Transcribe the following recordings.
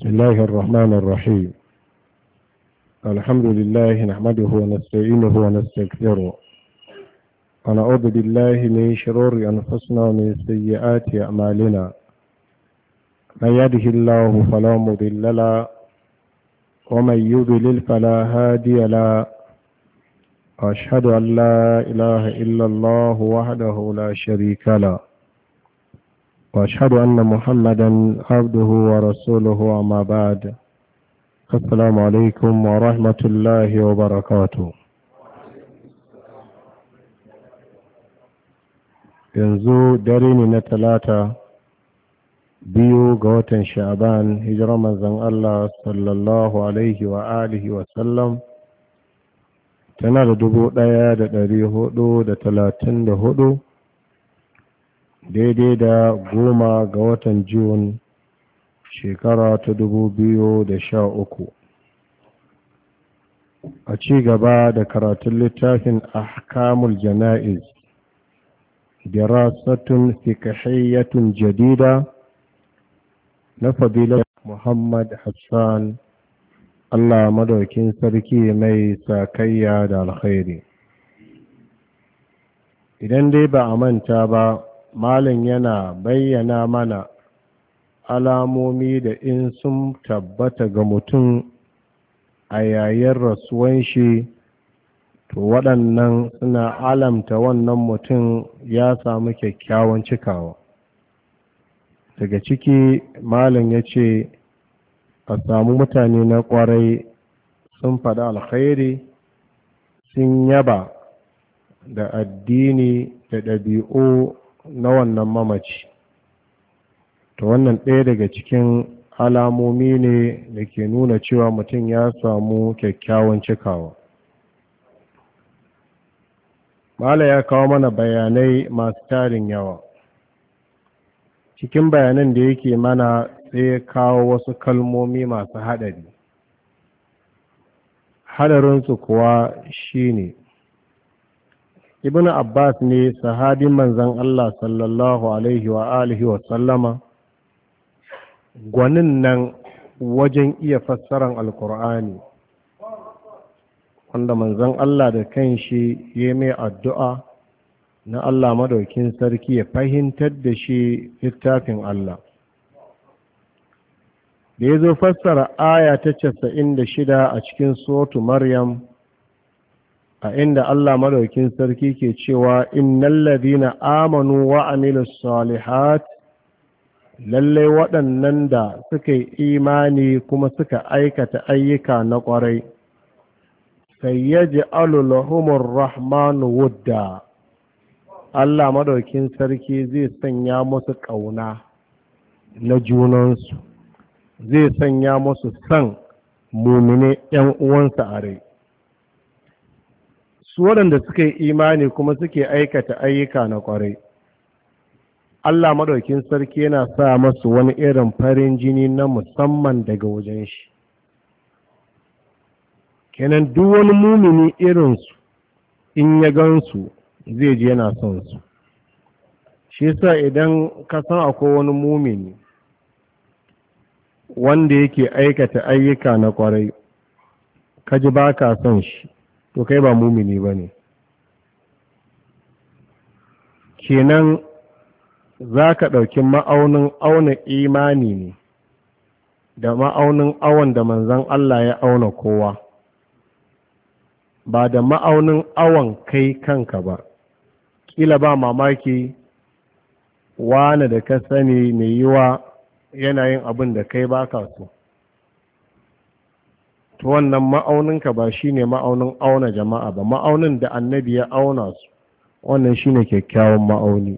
بسم الله الرحمن الرحيم. الحمد لله نحمده ونستعينه ونستغفره ونعوذ بالله من شرور أنفسنا ومن سيئات أعمالنا. من يهده الله فلا مضل له ومن يضلل فلا هادي له. أشهد أن لا إله إلا الله وحده لا شريك له وأشهد أن محمدا عبده ورسوله. أما بعد، السلام عليكم ورحمة الله وبركاته. yanzu dare ne na talata biyu ga watan sha'ban hijirar manzon Allah sallallahu alaihi wa alihi wa sallam tana da 1434 daidai da 10 ga watan Jun shekara ta 2013. a ci gaba da karatun littafin ahkamul jana'iz dirasatun fiqhiyyatun jadida na fadilar Muhammad Hassan, Allah madaukin sarki mai sakayya da alkhairi. Idan dai ba a manta ba, malam yana bayyana mana alamomi da in sun tabbata ga mutum a yayin rasuwan shi, to waɗannan suna alamta wannan mutum ya samu kyakkyawan cikawa. Daga ciki malam ya ce a samu mutane na ƙwarai sun faɗi alkhairi, sun yaba da addini da ɗabi'u na wannan mamaci. To wannan ɗaya daga cikin alamomi ne da ke nuna cewa mutum ya samu kyakkyawan cikawa. Mala ya kawo mana bayanai masu tarin yawa. Cikin bayanan da yake mana sai ya kawo wasu kalmomi masu haɗari. Haɗarinsu kuwa shine Ibn Abbas ne sahabin manzon Allah sallallahu alaihi wa alihi wa sallama, gwanin nan wajen iya fassaran alkur'ani, wanda manzon Allah da kanshi ya mai addu'a na Allah madaukin sarki ya fahimtar da shi littafin Allah. Da ya zo fassara aya ta 96 a cikin suratu Maryam, a inda Allah madaukin sarki ke cewa innal ladina amanu wa amilus salihat, lallai waɗannan da suka yi imani kuma suka aikata ayyuka na ƙwarai, sayyaji lahumur rahmanu wudda, Allah madaukin sarki zai sanya musu ƙauna na junansu, zai sanya musu san mumine ‘yan uwansa a rai. Su waɗanda suka yi imani kuma suke aikata ayyuka na ƙwarai, Allah madaukin sarki yana sa masu wani irin farin jini na musamman daga wajen shi. Kenan duk wani mumini irinsu in ya gansu zai ji yana son su. Shi yasa idan ka san akwai wani mumini wanda yake aikata ayyuka na kwarai, ka ji ba ka son shi, to kai ba mumini ba ne. Kenan za ka ɗauki ma'aunin auna imani ne da ma'aunin awon da manzon Allah ya auna kowa, ba da ma'aunin awon kai kanka ba. Kila ba mamaki wane da ka sani mai yiwa yanayin abin da kai ba ka so, to wannan ma'auninka ba shi ne ma'aunin auna jama'a ba. Ma'aunin da annabi ya auna su, wannan shi ne kyakkyawan ma'auni.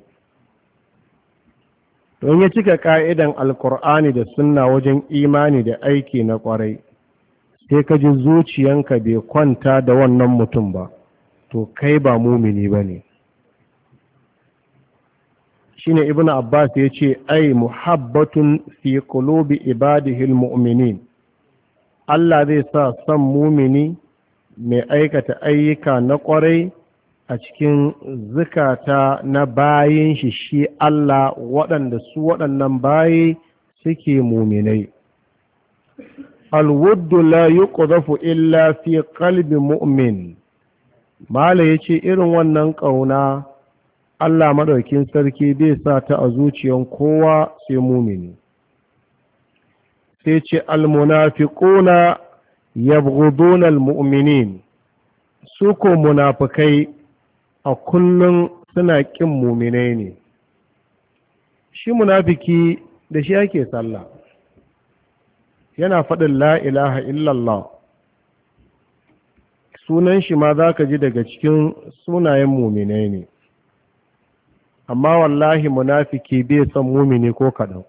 Don ya cika ƙa'idan alkur'ani da sunna wajen imani da aiki na ƙwarai, sai ka ji zuciyanka bai kwanta da wannan mutum ba, to kai ba mumini ba ne. Shi ne Ibn Abbas ya ce, ai muhabbatun fi qulubi ibadihil mu'minin, Allah zai sa son mumini mai aikata ayyuka na ƙwarai a cikin zukata na bayin shi Allah, waɗanda su waɗannan bayi suke muminai. alwuddu la yuqdhafu illa fi qalbi mu'min. Mala yace irin wannan ƙauna Allah madaukin sarki bai sa ta a zuciyan kowa sai mumini. Sai ce almunafiquna yabghuduna almu'minin, su ko munafikai a kullum suna ƙin muminai ne. Shi munafiki da shi ake sallah, yana faɗin la ilaha illallah, sunan shi ma za ka ji daga cikin sunayen muminai ne, amma wallahi munafiki bai son mumini ko kaɗan,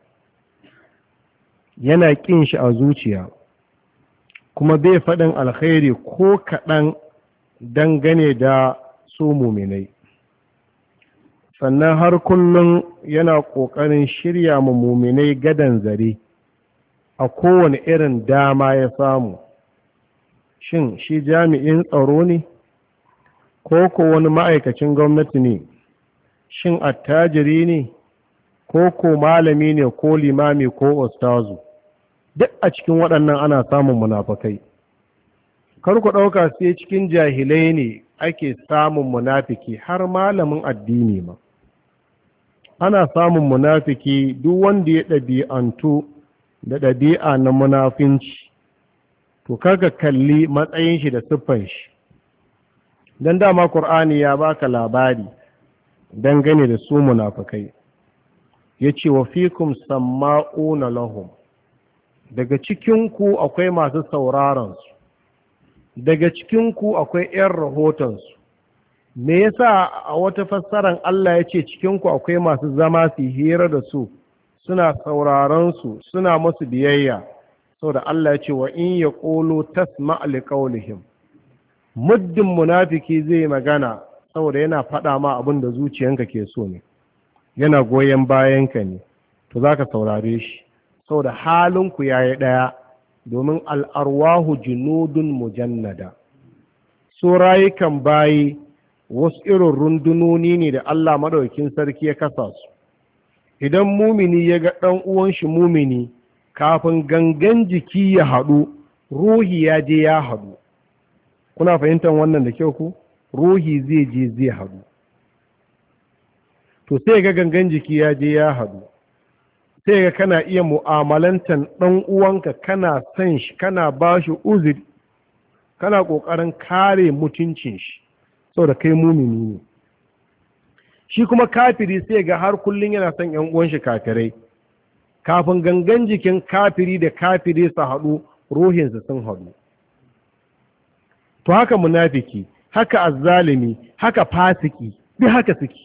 yana ƙin shi a zuciya, kuma bai faɗin alkhairi ko kaɗan dangane da su muminai. Sannan har kullum yana ƙoƙarin shirya mu muminai gadan zare a kowane irin dama ya samu. Shin shi jami'in tsaro ne ko wani ma'aikacin gwamnati ne? Shin attajiri ne ko malami ne ko limami ko ustazu? Duk a cikin waɗannan ana samun munafakai. Kar ku ɗauka sai cikin jahilai ne ake samun munafiki, har malamin addini ma ana samun munafiki. Duk wanda ya ɗabi'antu da ɗabi'a na munafinci, to kaga kalli matsayin shi da siffan shi, don dama Qur'ani ya baka labari dangane da su munafikai. Yace wa fikum samma'una lahum, daga cikinku akwai masu sauraron su, daga cikinku akwai 'yan rahotonsu. Me yasa a wata fassaran Allah ya ce cikinku akwai masu zama su hira da su, suna sauraron su, suna masu biyayya? Saboda Allah ya ce wa in yaqulu tasma' liqawlihim, muddin munafiki zai magana saboda yana faɗa ma abin da zuciyanka ke so ne, yana goyon bayanka ne, to zaka saurare shi, saboda halinku yayi ɗaya. Domin al'arwahu junudun mujannada, su rayukan bayi wasu irin rundunoni ne da Allah maɗaukin sarki ya kasa su. Idan mumini ya ga ɗan uwan shi mumini, kafin gangan jiki ya haɗu, ruhi ya je ya haɗu. Kuna fahimtar wannan da kyau ku? Ruhi zai je zai haɗu. To sai ga gangan jiki ya je ya haɗu, sai ga kana iya mu'amalantan ɗan uwanka, kana son shi, kana ba shi uzuri, kana ƙoƙarin kare mutuncin shi, saboda kai mumini ne. Shi kuma kafiri sai ga har kullum yana son ‘yan uwan shi kafirai, kafin gangan jikin kafiri da kafiri su haɗu, ruhinsu sun haɗu. To haka munafiki, haka azzalimi, haka fasiki, duk haka suke.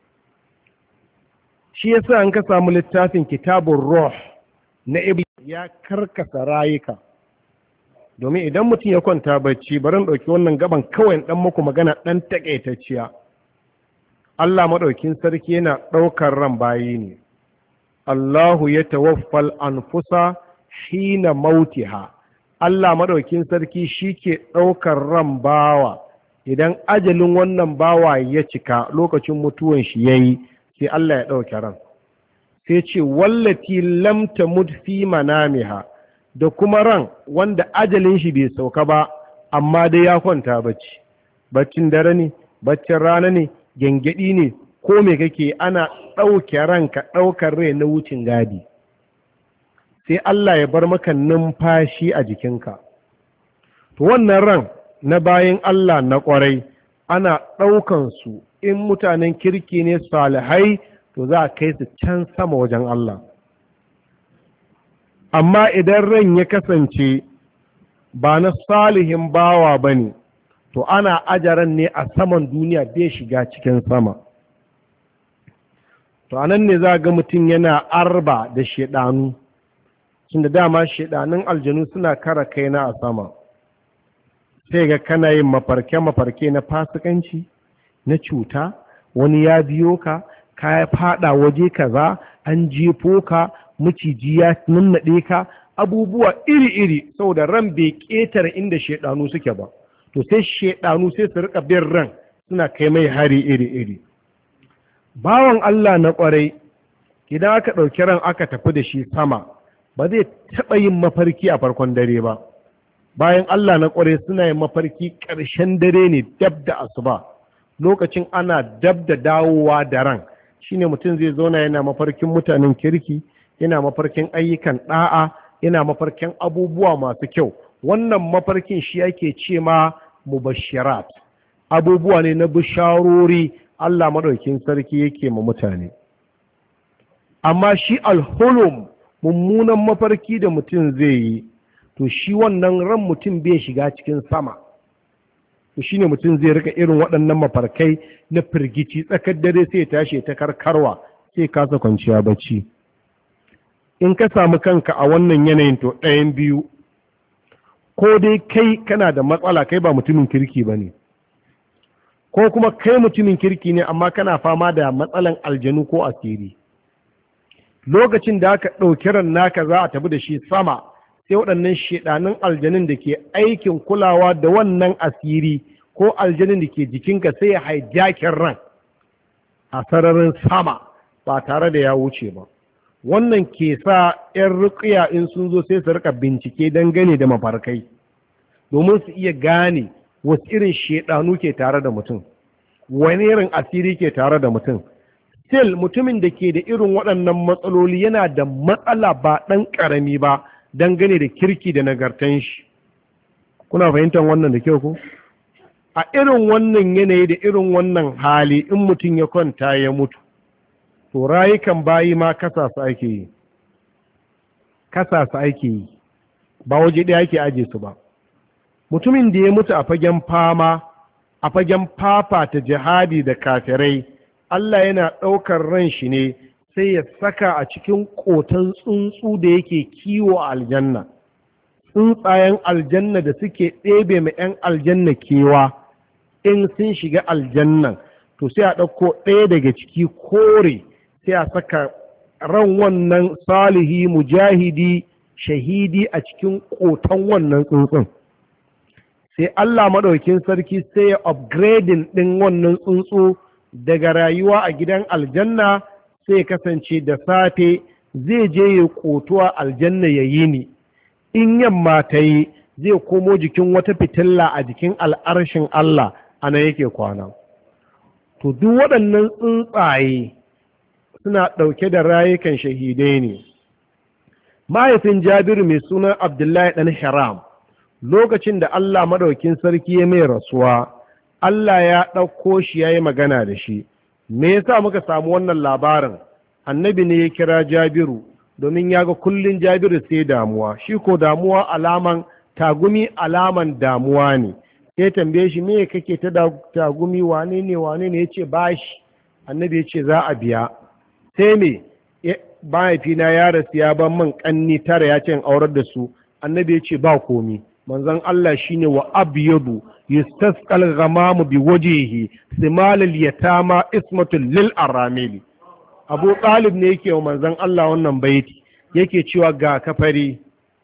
Shi yasa an ka samu littafin kitabun ruh na Ibn ya karkasa rayuka. Domin idan mutum ya kwanta bacci, bari in ɗauki wannan gaban kawai ɗan muku magana ɗan taƙaitacciya. Allah maɗaukin sarki yana ɗaukar ran bayi ne. Allahu ya tawaffal anfusa hina mautiha. Allah maɗaukin sarki shi ke ɗaukar ran bawa idan ajalin wannan bawa ya cika, lokacin mutuwan shi yayi, sai Allah ya ɗauke ran. Sai ce wallati lam tamut fi manamiha, da kuma ran wanda ajalin shi bai sauka ba amma dai ya kwanta bacci, baccin dare ne, baccin rana ne, gyangyaɗi ne, ko me kake, ana ɗauke ranka ɗaukar rai na wucin gadi. Sai Allah ya bar maka numfashi a jikinka. To wannan ran na bayan Allah na ƙwarai ana ɗaukan su, in mutanen kirki ne salihai, to za a kai su can sama wajen Allah. Amma idan ran ya kasance ba na salihin bawa ba ne, to ana ajaran ne a saman duniya, bai shiga cikin sama. To anan ne za ga mutum yana arba da shaidanu, tunda dama shaidanun aljanu suna kara kaina a sama. Sai ga kana yin mafarke na fasikanci, na cuta, wani ya biyo ka, ka fada waje kaza, an jefo ka, maciji ya nannaɗe ka, abubuwa iri-iri, saboda ran bai ƙetare inda shaidanu suke ba. To sai shaidanu sai su rika bin ran, suna kai mai hari iri-iri. Bawan Allah na ƙwarai, idan aka ɗauki ran aka tafi da shi sama, ba zai taɓa yin mafarki a farkon dare ba. Bayan Allah na ƙware suna yin mafarki ƙarshen dare ne, dab da asuba, lokacin ana dab da dawowa da ran, shine mutum zai zauna yana mafarkin mutanen kirki, yana mafarkin ayyukan ɗa'a, yana mafarkin abubuwa masu kyau. Wannan mafarkin shi ake ce ma mubashirat, abubuwa ne na bisharori Allah maɗaukin sarki yake ma mutane. Amma shi alhulum, mummunan mafarki da mutum zai yi, to shi wannan ran mutum bai shiga cikin sama, to shine mutum zai rika irin waɗannan mafarkai na firgici, tsakar dare sai tashi ta karkarwa, sai kasa kwanciya bacci. In ka samu kanka a wannan yanayin, to ɗayan biyu, ko dai kai kana da matsala, kai ba mutumin kirki ba ne, ko kuma kai mutumin kirki ne amma kana fama da matsalan aljanu ko asiri. Lokacin da aka ɗauki ran naka za a tafi da shi sama, sai waɗannan shedanin aljanun da ke aikin kulawa da wannan asiri ko aljanun da ke jikinka sai ya hijacking ran a sararin sama ba tare da ya wuce ba. Wannan ke sa 'yan ruƙiya in sun zo sai su rika bincike dangane da mafarkai, domin su iya gane wasu irin shedanu ke tare da mutum, wani irin asiri ke tare da mutum. Still mutumin da ke da irin waɗannan matsaloli yana da matsala ba ɗan ƙarami ba dangane da kirki da nagartan shi. Kuna fahimtar wannan da kyau ku? A irin wannan yanayi da irin wannan hali, in mutum ya kwanta ya mutu, to rayukan bayi ma kasa su ake yi, ba waje ɗaya ake aje su ba. Mutumin da ya mutu a fagen fama, a fagen fafa ta jihadi da kafirai, Allah yana ɗaukar ran shi ne sai ya saka a cikin ƙoton tsuntsu da yake kiwo a aljanna. Tsuntsayen aljanna da suke ɗebe ma 'yan aljanna kewa, in sun shiga aljannan, to sai a ɗauko ɗaya daga ciki kore, sai a saka ran wannan salihi mujahidi shahidi a cikin ƙoton wannan tsuntsun. Sai Allah maɗaukin sarki sai ya upgrading ɗin wannan tsuntsu daga rayuwa a gidan aljanna, sai ya kasance da safe zai je ya ƙotuwa aljanna ya yi ni, in yamma ta yi zai komo jikin wata fitilla a jikin al'arshin Allah, ana yake kwana. To duk waɗannan tsuntsaye suna ɗauke da rayukan shahidai ne. Mahaifin Jabiru mai sunan Abdullahi ɗan Haram, lokacin da Allah maɗaukin sarki ya mai rasuwa, Allah ya ɗauko shi ya yi magana da shi. Me yasa muka samu wannan labarin? Annabi ne ya kira Jabiru, domin ya ga kullum Jabiru sai damuwa, shi ko damuwa alaman tagumi, alaman damuwa ne. Sai tambaye shi, me kake ta tagumi, wane ne ya ce bashi. Annabi ya ce za a biya. Sai me, mahaifina ya rasu ya ban man ƙanni tara, ya ce in aurar da su. Annabi ya ce ba komi. Manzon Allah shine wa abyadu yastasqal ghamamu bi wajhihi simalul yatama ismatul lil aramili. Abu Talib ne yake wa manzon Allah wannan baiti, yake cewa ga kafari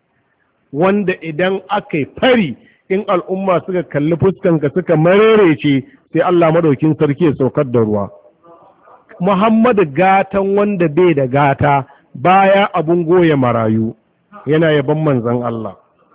wanda idan aka fari, in al'umma suka kalli fuskanka suka marerece, sai Allah madaukin sarki ya saukar da ruwa. Muhammadu gatan wanda bai da gata, baya abun goye marayu, yana yaban manzon Allah.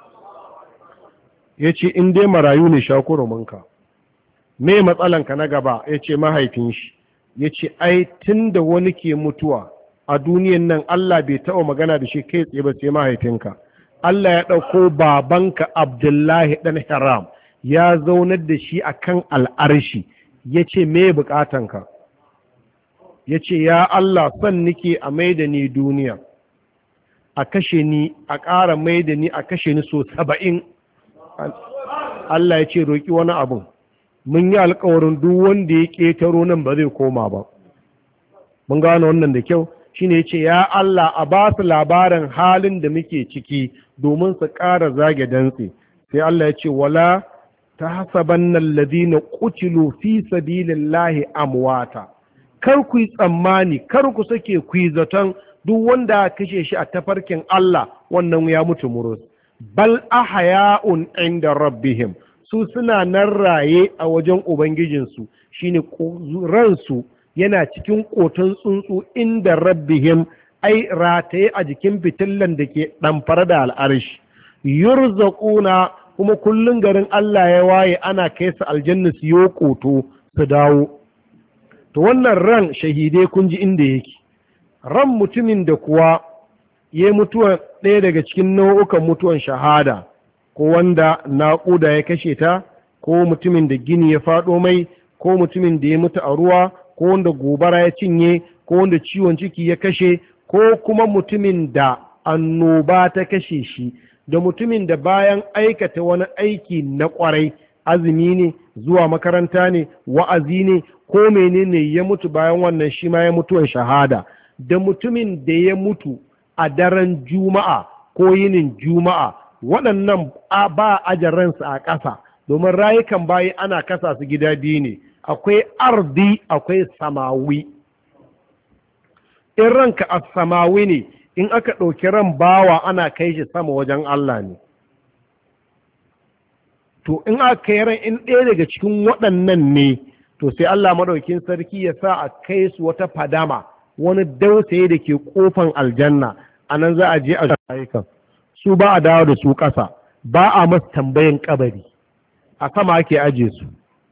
Ya ce in dai marayu ne shakuruminka, me matsalanka na gaba? Ya ce mahaifin shi. Ya ce ai tun da wani ke mutuwa a duniyan nan, Allah bai taɓa magana da shi kai tsaye ba sai mahaifinka. Allah ya ɗauko babanka Abdullahi ɗan Haram ya zaunar da shi akan al'arshi, ya ce me bukatanka? Ya ce ya Allah, son nike a maida ni duniya, a kashe ni, a ƙara maida ni, a kashe ni so 70. Allah ya ce roƙi wani abun, mun yi alƙawarin duk wanda ya ƙetaro nan ba zai koma ba. Mun gano wannan da kyau. Shine ya ce ya Allah, a ba su labarin halin da muke ciki domin su ƙara zage dantse. Sai Allah ya ce wala tahsabanna alladhina qutilu fi sabilillahi amwata, kar ku yi tsammani, kar ku sake ku yi zaton duk wanda kashe shi a tafarkin Allah wannan ya mutu murus. Bal ahya'un inda rabbihim, su suna nan raye a wajen ubangijinsu, shine ransu yana cikin koton tsuntsu inda rabbihim ai rataye a jikin fitillan da ke ɗamfara da al'arshi. Yurzaquna, kuma kullun garin Allah ya waye ana kai su aljanna su yo koto su dawo. To wannan ran shahidai kun ji inda yake. Ran mutumin da kuwa ya mutuwa ɗaya daga cikin nau'ukan mutuwan shahada, ko wanda naƙuda ya kashe ta, ko mutumin da gini ya faɗo mai, ko mutumin da ya mutu a ruwa, ko wanda gobara ya cinye, ko wanda ciwon ciki ya kashe, ko kuma mutumin da annoba ta kashe shi, da mutumin da bayan aikata wani aiki na ƙwarai, azumi ne, zuwa makaranta ne, wa'azi ne, ko menene ya mutu bayan wannan shi ma ya mutuwan shahada, da mutumin da ya mutu a daren juma'a ko yinin juma'a, waɗannan ba ajaransu a ƙasa, domin rayukan bayi ana kasa su gida biyu ne, akwai ardi akwai samawi. In ranka a samawi ne, in aka ɗauki ran bawa ana kai shi sama wajen Allah ne. To in aka yi ran in ɗaya daga cikin waɗannan ne, to sai Allah maɗaukin sarki ya sa a kai su wata fadama, wani dausaye da ke ƙofan aljanna, a nan za a je a ayyukan su, ba a dawo da su ƙasa, ba a masu tambayin kabari, a sama ake aje su.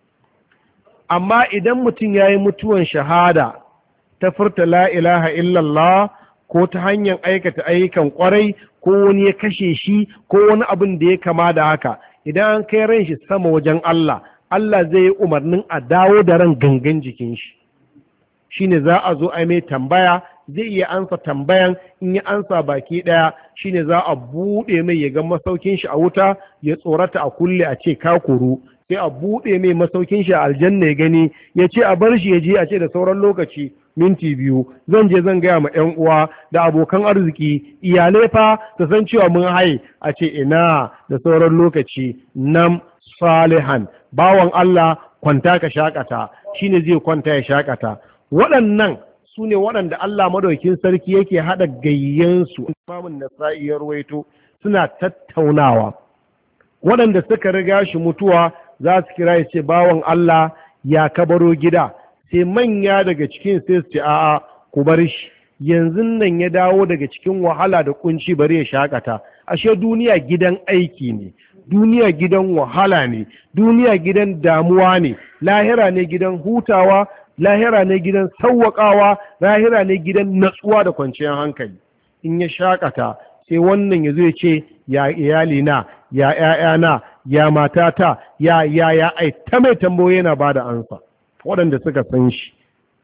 Amma idan mutum ya yi mutuwan shahada ta furta la ilaha illallah, ko ta hanyar aikata ayyukan kwarai, ko wani ya kashe shi, ko wani abin da ya kama da haka, idan an kai ran shi sama wajen Allah, Allah zai yi umarnin a dawo da ran gangan jikin shi. Shine za a zo a mai tambaya, zai iya ansa tambayan, in ya ansa baki ɗaya shine za a buɗe mai ya ga masaukin shi a wuta, ya tsorata a kulle a ce ka koru, sai a buɗe mai masaukin shi a aljanna ya gani, ya ce a bar shi ya je, a ce da sauran lokaci minti 2 zan je zan gaya ma 'yan uwa da abokan arziki, iyalai fa ta san cewa mun haye, a ce ina da sauran lokaci. Nam salihan, bawan Allah kwanta ka shakata, shine zai kwanta ya shakata. Waɗannan su ne waɗanda Allah madaukin sarki yake haɗa gayyansu, Imamun Nasa'i ya ruwaito, suna tattaunawa. Waɗanda suka riga shi mutuwa za su kira ya ce, bawan Allah ya kabaro gida, sai manya daga cikin sai su ce, a'a ku bar shi, yanzu nan ya dawo daga cikin wahala da kunci, bari ya shakata. Ashe duniya gidan aiki ne, duniya gidan wahala ne, duniya gidan damuwa ne, lahira ne gidan hutawa, lahira ne gidan sauwaƙawa, lahira ne gidan natsuwa da kwanciyar hankali. In ya shakata sai wannan ya zo ya ce, ya iyalina, ya ƴaƴana, ya matata, ya ai ta mai tambayoyi yana ba da ansa. Waɗanda suka san shi,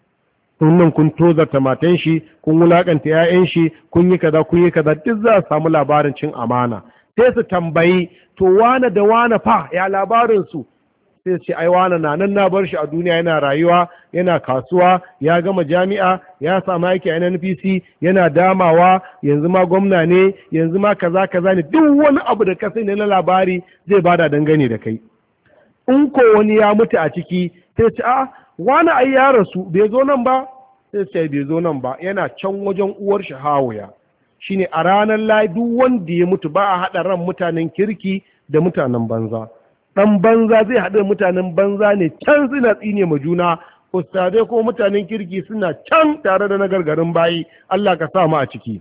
nan kun tozarta matan shi, kun wulaƙanta 'ya'yan shi, kun yi kaza, duk za a samu labarin cin amana. Sai su tambayi, to wane da wane fa ya labarin su? Sai ce, ai wane na nan, na bar shi a duniya yana rayuwa, yana kasuwa, ya gama jami'a, ya samu aiki a NNPC, yana damawa, yanzu ma gwamna ne, yanzu ma kaza ne, duk wani abu da ka sani na labari zai bada dangane da kai. In ko wani ya mutu a ciki, sai ce, a wani ai ya rasu, bai zo nan ba? Sai ce bai zo nan ba, yana can wajen uwar shi Hawaya. Shine a ranar duk wanda ya mutu ba a haɗa ran mutanen kirki da mutanen banza. Ɗan banza zai haɗa mutanen banza ne can suna tsine ma juna, ustadai ko mutanen kirki suna can tare da nagargarin bayi. Allah ka sa mu a ciki.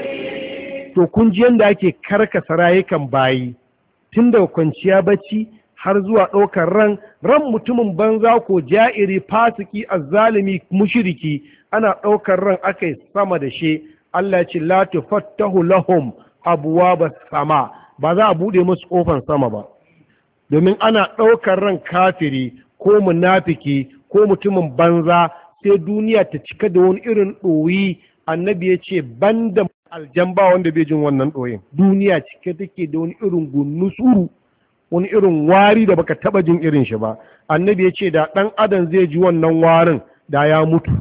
To kun ji yadda ake karkasa rayukan bayi, tun daga kwanciya bacci har zuwa ɗaukar ran mutumin banza ko ja'iri, fasiki, azzalimi, mushriki, ana ɗaukar ran akai sama da shi. Allah ce la tufattahu lahum abwaba sama, ba za a bude musu kofar sama ba, domin ana ɗaukar ran kafiri ko munafiki ko mutumin banza sai duniya ta cika da wani irin ɗoyi. Annabi ya ce banda aljamba wanda bai jin wannan ɗoyin, duniya cike take da wani irin gunnusuru, wani irin wari da baka taba jin irin shi ba. Annabi ya ce da ɗan adam zai ji wannan warin da ya mutu.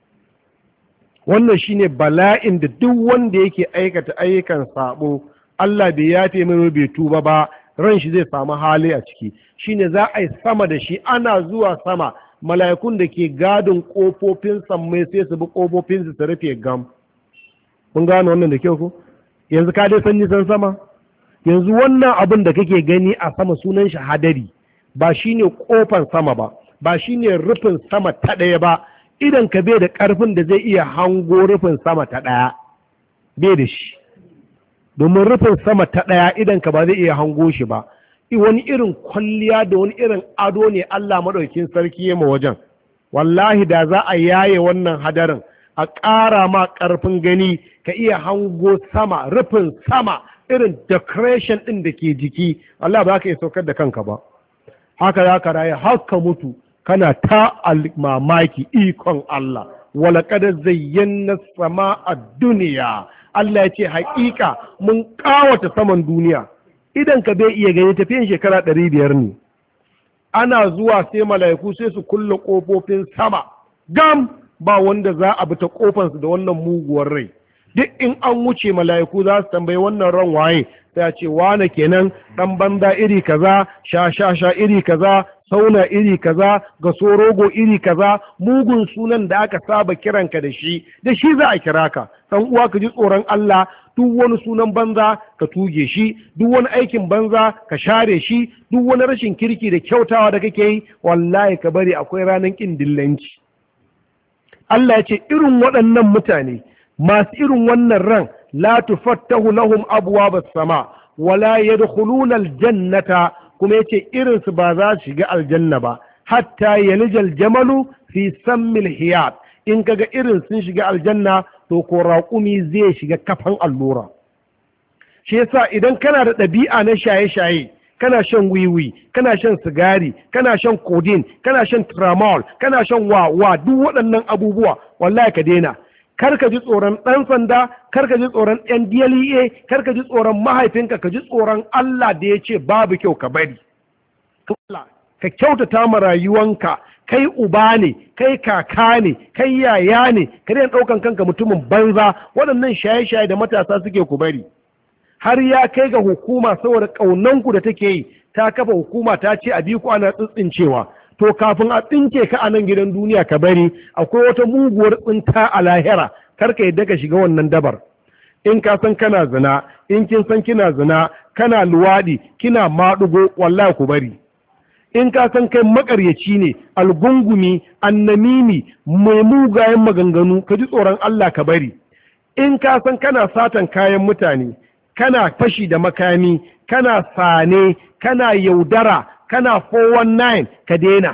Wannan shine bala'in da duk wanda yake aikata ayyukan sabo, Allah bai yafe mai, bai tuba ba, ran shi zai samu hali a ciki. Shine za a yi sama da shi, ana zuwa sama, mala'ikun da ke gadin kofofin sammai sai su bi kofofin su rufe gam. Mun gano wannan da kyau ko? Yanzu ka dai san nisan sama? Yanzu wannan abin da kake gani a sama sunan shi hadari, ba shine kofan sama ba, ba shine rufin sama ta ɗaya ba. Idan ka bai da ƙarfin da zai iya hango rufin sama ta ɗaya, bai da shi, domin rufin sama ta ɗaya idan ka ba zai iya hango shi ba. Wani irin kwalliya da wani irin ado ne Allah maɗaukin sarki ya ma wajen. Wallahi da za a yaye wannan hadarin a ƙara ma ƙarfin gani ka iya hango sama, rufin sama, irin decoration ɗin da ke jiki, Allah ba ka iya saukar da kanka ba. Haka za ka rayu haka mutu kana ta mamaki ikon Allah. Wala kada zayyana sama a duniya, Allah ya ce haƙiƙa mun ƙawata saman duniya. Idan ka bai iya gani tafiyan shekara 500 ne. Ana zuwa sai mala'iku sai su kulle ƙofofin sama gam, ba wanda za a bi ta ƙofansu da wannan muguwar rai. Duk in an wuce mala'iku za su tambayi wannan ran waye, sai a ce wane kenan, ɗan banza iri kaza, sha iri kaza, sauna iri kaza, gaso rogo iri kaza, mugun sunan da aka saba kiranka da shi za a kira ka. Dan uwa ka ji tsoron Allah, duk wani sunan banza ka tuge shi, duk wani aikin banza ka share shi, duk wani rashin kirki da kyautawa da kake yi, wallahi ka bari akwai ranar kin dillanci. Allah ya ce irin waɗannan mutane masu irin wannan ran, la tufattahu lahum abwabas sama wala yadkhuluna aljannata, kuma yace irin su ba za su shiga aljanna ba hatta yalijal jamalu fi sammil hiyat. In kaga irin sun shiga aljanna to ko raƙumi zai shiga kafan allura. Shi yasa idan kana da ɗabi'a na shaye-shaye, kana shan wiwi, kana shan sigari, kana shan codeine, kana shan tramol, kana shan wa duk waɗannan abubuwa, wallahi ka daina. Kar ka ji tsoron ɗan sanda, kar ka ji tsoron NDLEA, kar ka ji tsoron mahaifinka, ka ji tsoron Allah da ya ce babu kyau ka bari. Ka kyautata ma rayuwanka, kai uba ne, kai kaka ne, kai yaya ne, ka daina ɗaukan kanka mutumin banza. Waɗannan shaye-shaye da matasa suke ku bari. Har ya kai ga hukuma saboda ƙaunanku da take yi, ta kafa hukuma ta ce a bi ku ana tsintsincewa. To kafin a tsinke ka a nan gidan duniya ka bari, akwai wata muguwar tsinta a lahira, kar ka yadda ka shiga wannan dabar. In ka san kana zina, in kin san kina zina, kana luwaɗi, kina maɗugo, wallahi ku bari. In ka san kai makaryaci ne, algungumi, annamimi, mai mugayen maganganu, ka ji tsoron Allah ka bari. In ka san kana satan kayan mutane, kana fashi da makami, kana sane, kana yaudara, kana 419, ka daina.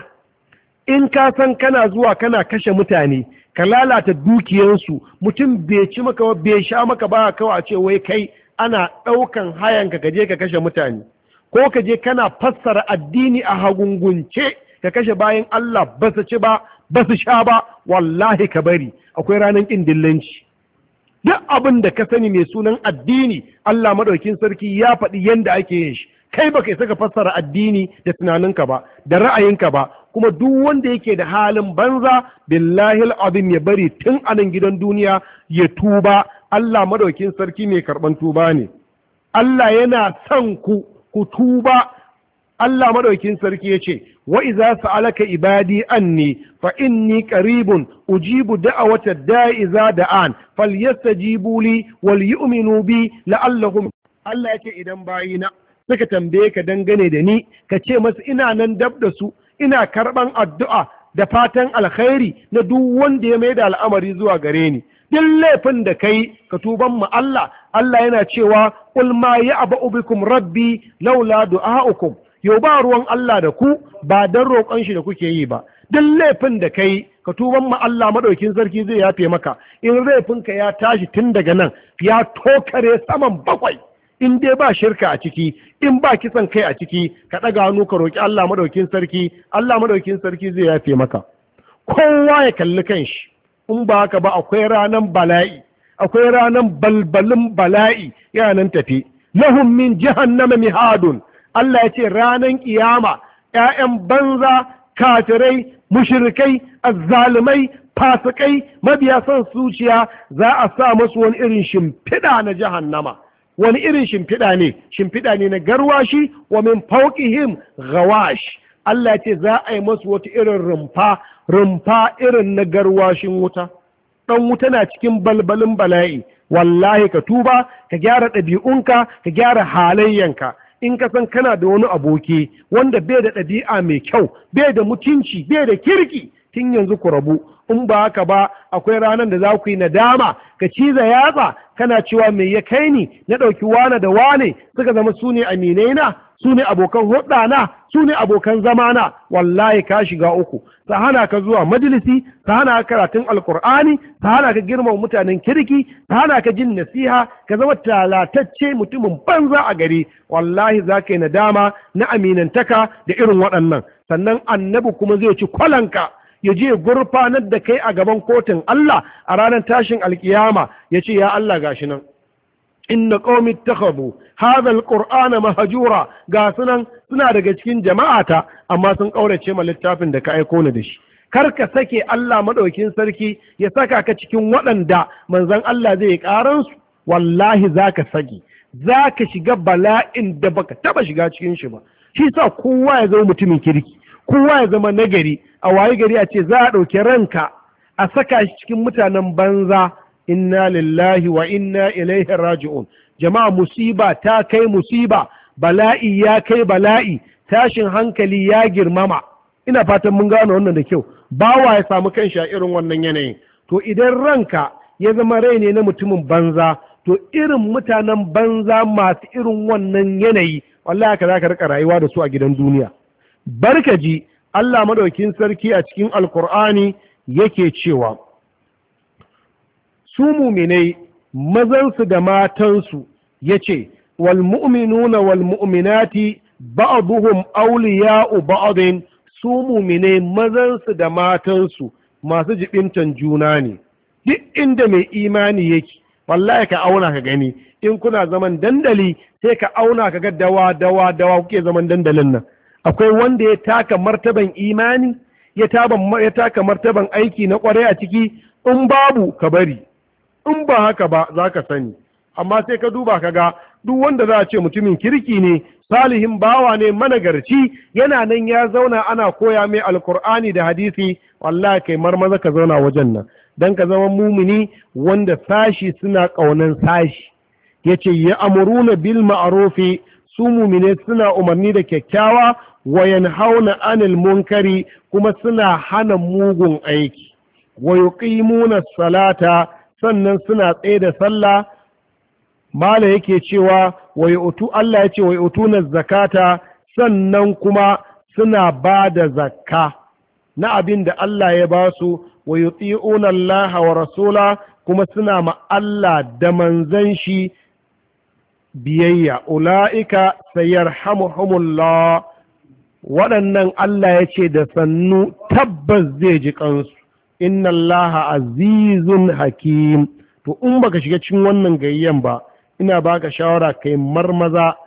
In ka san kana zuwa kana kashe mutane, ka lalata dukiyansu, mutum bai ci maka bai sha maka ba kawai a ce wai kai ana ɗaukan hayanka ka je ka kashe mutane, ko ka je kana fassara addini a hagungunce ka kashe bayan Allah ba su ci ba ba su sha ba, wallahi ka bari, akwai ranar ƙin dillanci. Duk abin da ka sani mai sunan addini, Allah maɗaukin sarki ya faɗi yadda ake yin shi. Kai baka isa ka fassara addini da tunaninka ba, da ra'ayinka ba, kuma duk wanda yake da halin banza, billahi azim ya bari tun anan gidan duniya ya tuba. Allah maɗaukin sarki mai karɓan tuba ne. Allah yana son ku tuba. Allah maɗaukin sarki ya ce, wa iza sa'alaka ibadi anni fa inni qaribun ujibu da'awata da'i iza da'an falyastajibu li wal yu'minu bi la'allahum. Allah ya ce idan bayina suka tambaye ka dangane da ni, ka ce masu ina nan dab da su, ina karɓan addu'a da fatan alkhairi na duk wanda ya mai da al'amari zuwa gare ni. Duk laifin da kai ka tuban mu Allah, Allah yana cewa qul ma ya'ba'u bikum rabbi laula du'a'ukum. Yau ba ruwan Allah da ku, ba dan roƙon shi da kuke yi ba. Duk laifin da kai ka tuban mu Allah madaukin sarki zai yafe maka. In laifinka ya tashi tun daga nan ya tokare saman bakwai, in dai ba shirka a ciki, in ba kisan kai a ciki, ka ɗaga hannu ka roƙi Allah madaukin sarki, Allah madaukin sarki zai yafe maka. Kowa ya kalli kanshi, in ba haka ba akwai ranan bala'i, akwai ranan balbalin bala'i yana nan tafi. Lahum min jahannama mihadun. Allah ya ce ranan kiyama ƴaƴan banza, kafirai, mushrikai, azzalumai, fasikai, mabiya son zuciya za a sa masu wani irin shimfiɗa na jahannama. Wani irin shimfiɗa ne? Shimfiɗa ne na garwashi, wa min fawqihim ghawash. Allah ya ce za a yi masu wata irin rumfa irin na garwashin wuta. Ɗan wuta na cikin balbalin bala'i. Wallahi ka tuba, ka gyara ɗabi'unka, ka gyara halayyanka. In ka san kana da wani aboki wanda bai da ɗabi'a mai kyau, bai da mutunci, bai da kirki, tun yanzu ku rabu, in ba haka ba akwai ranar da za ku yi nadama ka ciza yatsa kana cewa me ya kai ni na ɗauki wane da wane suka zama su ne aminai na, su ne abokan hudana, su ne abokan zamana. Wallahi ka shiga uku. Ta hana ka zuwa majalisi, ta hana ka karatun alkur'ani, ta hana ka girmama mutanen kirki, ta hana ka jin nasiha, ka zama talatacce mutumin banza a gari. Wallahi za ka yi nadama na aminantaka da irin waɗannan. Sannan annabi kuma zai ci kwalanka ya je gurfanar da kai a gaban kotun Allah a ranar tashin alkiyama ya ce ya Allah gashi nan inna qaumi ittakhadhu hadha alqur'ana mahjura, ga sunan suna daga cikin jama'ata amma sun kaurace ma littafin da ka aiko ni da shi. Kar ka sake Allah madaukin sarki ya saka ka cikin waɗanda manzon Allah zai karan su. Wallahi zaka saki, zaka shiga bala'in da baka taba shiga cikin shi ba. Shi sa kowa ya zama mutumin kirki, kowa ya zama nagari. A waye gari a ce za a ɗauki ranka a saka shi cikin mutanen banza. Inna lillahi wa inna ilaihi raji'un. Jama'a, musiba ta kai musiba, bala'i ya kai bala'i, tashin hankali ya girmama. Ina fatan mun gano wannan da kyau. Bawa ya samu kanshi a irin wannan yanayin. To idan ranka ya zama rai ne na mutumin banza, to irin mutanen banza masu irin wannan yanayi, wallahi haka za ka rika rayuwa da su a gidan duniya. Barkaji Allah madaukin sarki a cikin Alkur'ani yake cewa su muminai mazansu da matansu yace wal mu'minuna wal mu'minati ba'duhum awliya'u ba'din. Su muminai mazansu da matansu masu jibintan juna ne. Duk inda mai imani yake wallahi ka auna ka gani, in kuna zaman dandali sai ka auna ka ga dawa kuke zaman dandalin nan. Akwai wanda ya taka martaban imani, ya taka martaban aiki na kwarai a ciki. In babu ka bari, in ba haka ba za ka sani. Amma sai ka duba ka ga duk wanda za a ce mutumin kirki ne, salihin bawa ne, managarci, yana nan ya zauna ana koya mai alkur'ani da hadisi. Wallahi kai marmaza ka zauna wajen nan dan ka zama mumini wanda sashi suna ƙaunan sashi. Yace ya amuruna bil ma'rufi, su mumine suna umarni da kyakkyawa, wa yanhauna anil munkari, kuma suna hana mugun aiki, wa yuqimuna salata, sannan suna tsaye da sallah. Mala yake cewa Allah ya ce wa yu'tuna zakata, sannan kuma suna ba da zakka na abin da Allah ya ba su, wa yuti'una Allah wa rasula, kuma suna ma Allah da manzon shi biyayya. Ula'ika sayarhamuhumullah, waɗannan Allah ya ce da sannu tabbas zai ji kansu. Inna Allah azizun hakim. To in baka shiga cikin wannan gayyan ba, ina baka shawara kai marmaza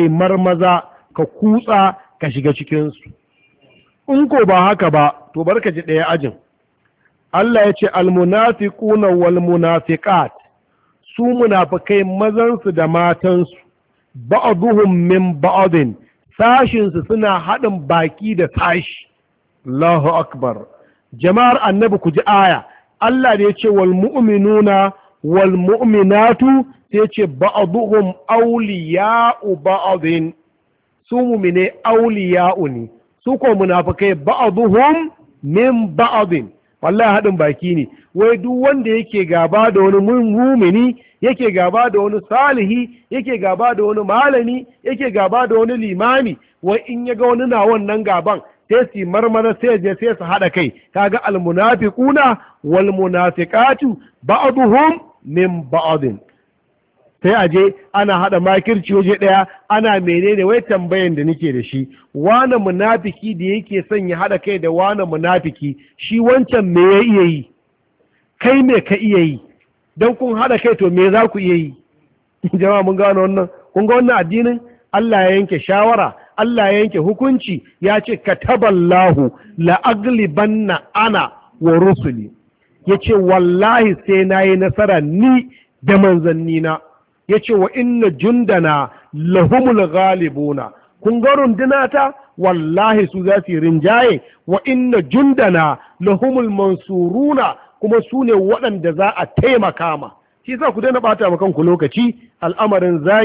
ka kutsa ka shiga cikinsu. In ko ba haka ba, to barka ji ɗaya ajin. Allah ya ce almunafiquna wal munafiqat, su munafikai mazansu da matansu, ba'duhum min ba'din, sashinsu suna haɗin baki da sashi. Allahu akbar. Jama'ar annabi ku ji aya. Allah da ya ce wal mu'minuna wal mu'minatu, sai ce ba'duhum awliya'u ba'din. Su mu'mine awliya'u ne, su ko munafikai ba'duhum min ba'din. Wallahi haɗin baki ne. Wai duk wanda yake gaba da wani mumini, yake gaba da wani salihi, yake gaba da wani malami, yake gaba da wani limami, wai in ya ga wani na wannan gaban sai su marmara sai je sai su haɗa kai. Kaga almunafiquna wal munafiqatu ba'duhum min ba'din. Sai a je ana haɗa makirci waje ɗaya, ana menene. Wai tambayan da nake da shi, wane munafiki da yake son ya haɗa kai da wane munafiki, shi wancan me ya iya yi, kai me ka iya yi? Don kun haɗa kai to me za ku iya yi? Jama'a mun gano wannan. Kun ga wannan addinin Allah ya yanke shawara, Allah ya yanke hukunci, ya ce kataballahu la'aglibanna ana wa rusuli. Ya ce wallahi sai na yi nasara ni da manzannina. Ya ce wa inna jundana lahumul ghalibuna. Kun ga rundunata wallahi su za su yi rinjaye. Wa inna jundana lahumul mansuruna, kuma su ne waɗanda za a taimaka ma. Shi sa ku daina ɓata ma kanku lokaci. Al'amarin zagi,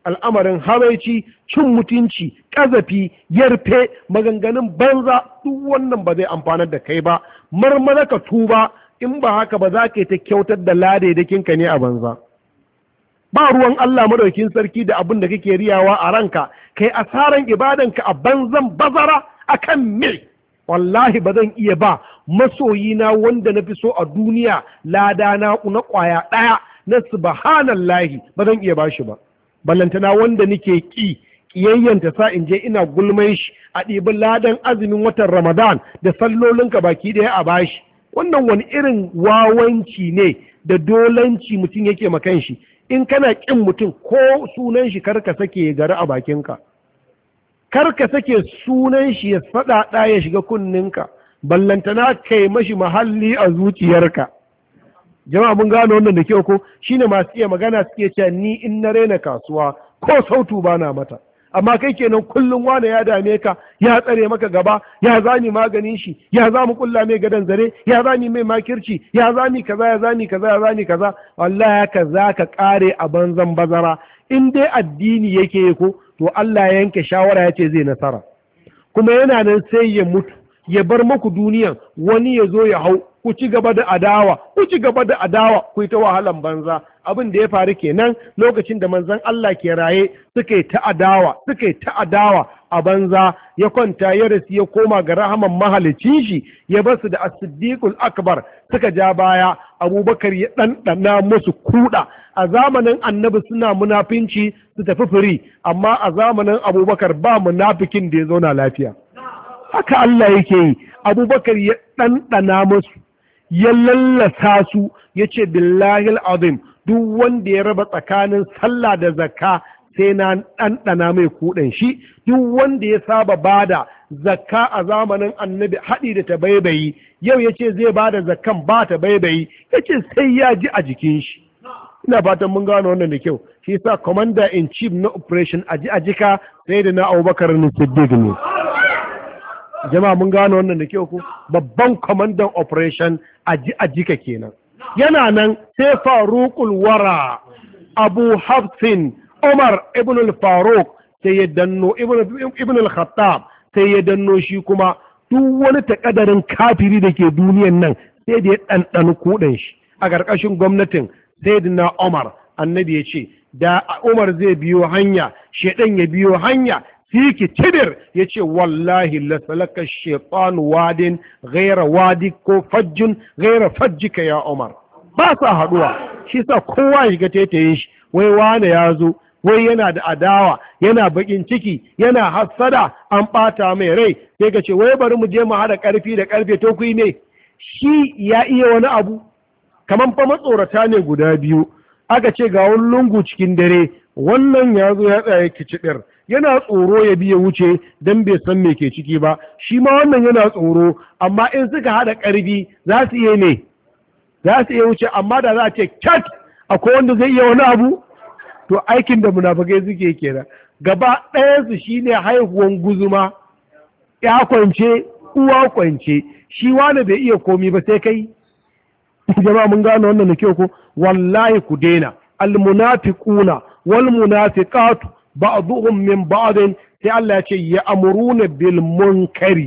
al'amarin habaici, cin mutunci, ƙazafi, yarfe, maganganun banza, duk wannan ba zai amfanar da kai ba. Marmara ka tuba, in ba haka ba za ka yi ta kyautar da ladaidakinka ne a banza. Ba ruwan Allah madaukin sarki da abin da kake riyawa a ranka, kai asaran ibadanka a banzan bazara akan me? Wallahi ba zan iya ba masoyina wanda na fi so a duniya ladana na ƙwaya ɗaya na subhanallahi, ba zan iya bashi ba. Ballantana wanda nake ƙiyayyanta sa in je ina gulman shi a ɗibi ladan azumin watan Ramadan da sallolinka baki ɗaya a bashi. Wannan wani irin wawanci ne da dolanci mutum yake makan shi. In kana ƙin mutum ko sunan shi karka sake gari a bakinka, karka sake sunan shi ya faɗaɗa ya shiga kunninka, ballantana kai mashi mahalli a zuciyarka. Jama'a mun gano wannan da kyau ko? Shine masu iya magana suke cewa ni in na raina kasuwa ko sautu ba na mata, amma kai kenan kullum wane ya dame ka, ya tsare maka gaba, ya zani maganin shi, ya za mu kulla mai gadan zare, ya zani mai makirci, ya zani kaza, ya zani kaza, ya zani kaza. Wallahi haka za ka kare a banzan bazara. In dai addini yake ko, to Allah ya yanke shawara ya ce zai nasara, kuma yana nan sai ya mutu ya bar maku duniyan, wani ya zo ya hau, ku ci gaba da adawa, ku ci gaba da adawa, ku yi ta wahalan banza. Abin da ya faru kenan lokacin da manzon Allah ke raye, suka yi ta adawa a banza. Ya kwanta ya rasu ya koma ga rahaman mahalicin shi, ya basu da as-siddiqul akbar suka ja baya. Abubakar ya ɗanɗana musu kuɗa. A zamanin annabi suna munafinci su tafi firi, amma a zamanin Abubakar ba munafikin da ya zauna lafiya. Haka Allah yake yi. Abubakar ya ɗanɗana musu, ya lallasa su, ya ce billahi azim, duk wanda ya raba tsakanin sallah da zakka sai na ɗanɗana mai kuɗin shi. Duk wanda ya saba bada zakka a zamanin annabi haɗi da tabaibayi, yau ya ce zai bada zakkan ba tabaibayi, ya ce sai ya ji a jikin shi. Ina fatan mun gano wannan da kyau. Shi yasa commander in chief na operation aji ajika sai da na Abubakar ne Siddiq ne. Jama'a mun gano wannan da kyau ko? Babban commandant operation aji ajika kenan. Yana nan sai Faruqul Wara, Abu Hafsin Umar ibn al-Faruq sai ya danno ibn al-Khattab sai ya danno shi kuma. Duk wani takadarin kafiri da ke duniyan nan sai da ya ɗanɗano kuɗin shi a ƙarƙashin gwamnatin Sayyidina Umar. Annabi ya ce da Umar zai biyo hanya, shedan ya biyo hanya, fiki tibir, ya ce wallahi lasalaka shaitan wadin gaira wadi ko fajjin gaira fajjika ya Umar. Ba sa haɗuwa. Shi sa kowa ya ga taitayin shi, wai wane ya zo, wai yana da adawa, yana bakin ciki, yana hassada, an ɓata mai rai, sai ka ce wai bari mu je mu haɗa ƙarfi da ƙarfe to ku ne. Shi ya iya wani abu, kamar fa matsorata ne guda biyu, aka ce ga wani lungu cikin dare, wannan ya zo ya tsaya kiciɗir, yana tsoro ya biya wuce don bai san me ke ciki ba, shi ma wannan yana tsoro, amma in suka haɗa ƙarfi za su iya ne, za su iya wuce. Amma da za a ce cat akwai wanda zai iya wani abu, to aikin da munafukai suke kenan. Gaba ɗayansu shine haihuwan guzuma, ya kwance uwa kwance, shi wani bai iya komi ba sai kai. Jama'a mun gano wannan da kyau ko? Wallahi ku daina. Almunafiquna wal munafiqatu ba'dhum min ba'd, sai Allah ya ce ya amuruna bil munkari,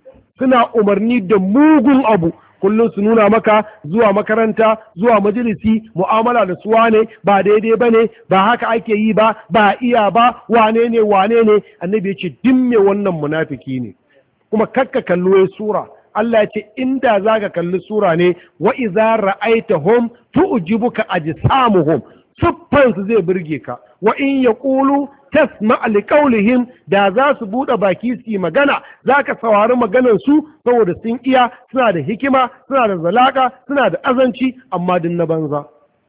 suna umarni da mugun abu. Kullum su nuna maka zuwa makaranta, zuwa majalisi, mu'amala da su wane ba daidai ba ne, ba haka ake yi ba, ba iya ba, wane ne. Annabi ya ce dimme wannan munafiki ne. Kuma kakka kallo sura, Allah ya ce inda zaka kalli sura ne, wa idza ra'aitahum tu'jibuka ajsamuhum, siffansu zai burge ka. Wa in yaqulu tasma liqaulihim, da za su bude baki su yi magana zaka saurari maganar su, saboda sun iya, suna da hikima, suna da zalaka, suna da azanci, amma din na banza.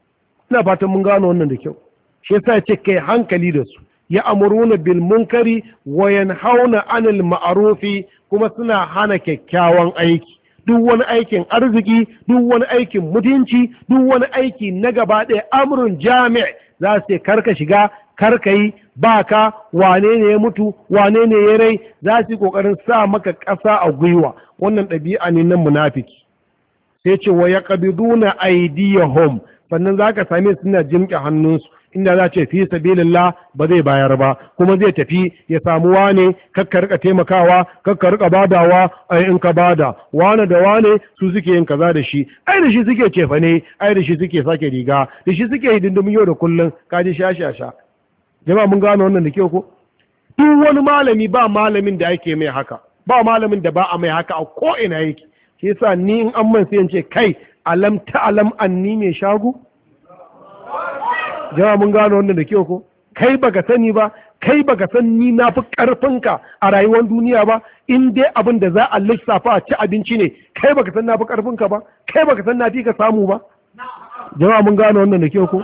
Ina fatan mun gano wannan da kyau. Shi yasa ya ce kai hankali da su. Ya amuruna bil munkari wa yanhauna anil ma'rufi, kuma suna hana kyakkyawan aiki. Duk wani aikin arziki, duk wani aikin mutunci, duk wani aiki na gaba ɗaya amrun jami' za su ce karka shiga, karka yi, ba ka, wane ne ya mutu, wane ne ya rai, za su yi ƙoƙarin sa maka ƙasa a gwiwa. Wannan ɗabi'a ne na munafiki. Sai ce wa yaqbiduna aydiyahum, sannan za ka same suna jimƙe hannunsu. inda za ce fi sabilillah ba zai bayar ba, kuma zai tafi ya samu wane kakka rika taimakawa, kakka rika badawa, ai in ka bada wane da wane su suke yin kaza da shi, ai da shi suke cefa ne, ai da shi suke sake riga, da shi suke hidindimin yau da kullum, kaji sha. Jama'a mun gano wannan da kyau ko? Duk wani malami ba malamin da ake mai haka, ba malamin da ba a mai haka a ko ina yake. Shi yasa ni in an man sai in ce kai alam ta'alam anni mai shago. Jama'a mun gano wannan da kyau ko? Kai baka sani ba, kai baka san ni na fi karfinka a rayuwar duniya ba, in dai abin da za a lissafa a ci abinci ne, kai baka san na fi karfinka ba, kai baka san na fi ka samu ba. Jama'a mun gano wannan da kyau ko?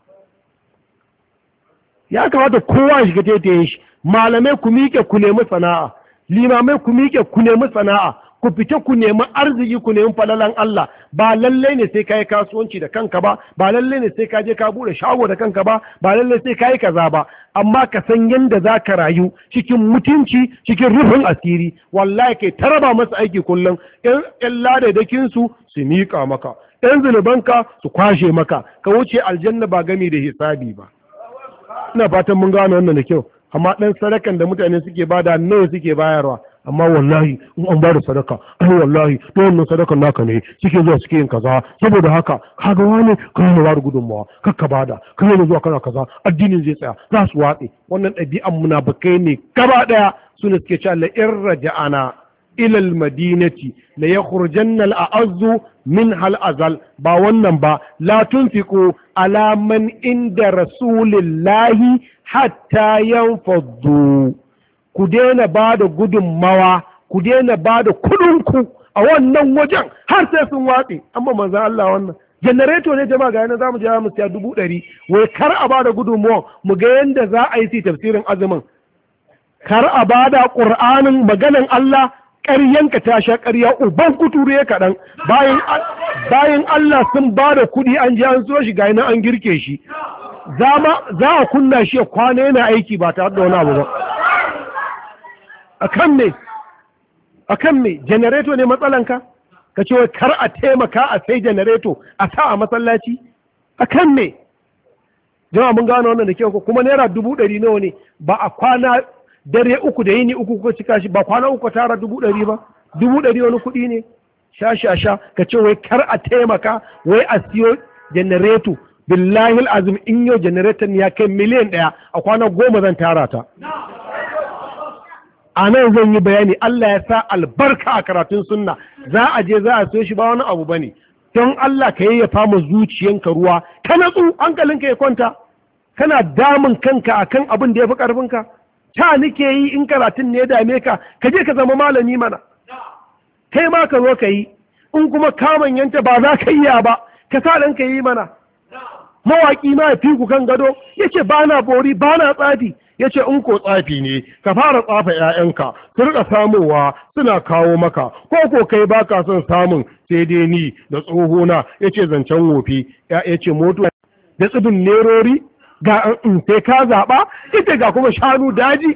Ya kamata kowa shiga taitayen shi, malamai ku miƙe ku nemi sana'a, limamai ku miƙe ku nemi sana'a, ku fita ku nemi arziki, ku nemi falalan Allah. Ba lallai ne sai ka yi kasuwanci da kanka ba, ba lallai ne sai ka je ka bude shago da kanka ba, ba lallai sai ka yi kaza ba, amma ka san yadda za ka rayu cikin mutunci, cikin rufin asiri. Wallahi kai ta raba masa aiki kullum, ƴan ladadakin su miƙa maka, ƴan zunubanka su kwashe maka, ka wuce aljanna ba gami da hisabi ba. Ina fatan mun gano wannan da kyau, amma ɗan sadakan da mutane suke bada nawa suke bayarwa, amma wallahi in an bada sadaka, ai wallahi to wannan sadakan naka ne suke zuwa suke yin kaza, saboda haka kaga wani kana da bada gudunmawa, kakka bada, kana da zuwa kana kaza, addinin zai tsaya, za su watse. Wannan ɗabi'an munafikai ne gaba ɗaya, su ne suke cewa la irja'ana ila al-madinati la yakhrujanna al-a'azzu min hal azal. Ba wannan ba, la tunfiqu ala man inda rasulillahi hatta yanfaddu. Ku daina ba da gudunmawa, ku daina ba da kudinku a wannan wajen har sai sun watse. Amma manzan Allah wannan janareto ne jama'a, ga yana za mu je mu siya 100,000, wai kar a ba da gudunmawa mu ga yadda za a yi tafsirin azumin, kar a ba da ƙur'anin maganan Allah. Ƙaryanka ta sha ƙarya, uban kuturu ya kaɗan. Bayan Allah sun ba da kuɗi an ji an so shi ga yana an girke shi, za a kunna shi ya kwana yana aiki ba tare da wani abu ba. A kan me janareto ne matsalanka? Ka ce kar a taimaka a sai janareto a sa a masallaci? A kan me? Jama'a mun gano wannan da kyau, kuma naira 100,000 nawa ne, ba a kwana dare uku da yini uku kuka cika shi, ba kwana uku tara 100,000 ba. 100,000 wani kuɗi ne. Sha ka ce wai kar a taimaka wai a siyo janareto. Billahi azim in yau janareton ya kai miliyan 1 a kwana 10 zan tara ta. A nan zan yi bayani, Allah ya sa albarka a karatun sunna, za a je za a siyo shi, ba wani abu bane. Don Allah ka yayyafa ma zuciyanka ruwa, ka natsu hankalinka ya kwanta, kana damun kanka akan abin da ya fi ƙarfinka. Ta nike yi in karatun ne ya dame ka, ka je ka zama malami mana, kai ma ka zo ka yi. In kuma kaman yanta ba za ka iya ba, ka sa ɗan ka yi mana. Mawaƙi ma ya fi ku kan gado, ya ce ba na bori ba na tsafi, ya ce in ko tsafi ne ka fara tsafa 'ya'yanka su rika samowa suna kawo maka, ko kai ba ka son samun sai dai ni da tsohona. Ya ce zancen wofi, ya ce moto da tsibin nerori ga sai ka zaɓa, ita ga kuma shanu daji.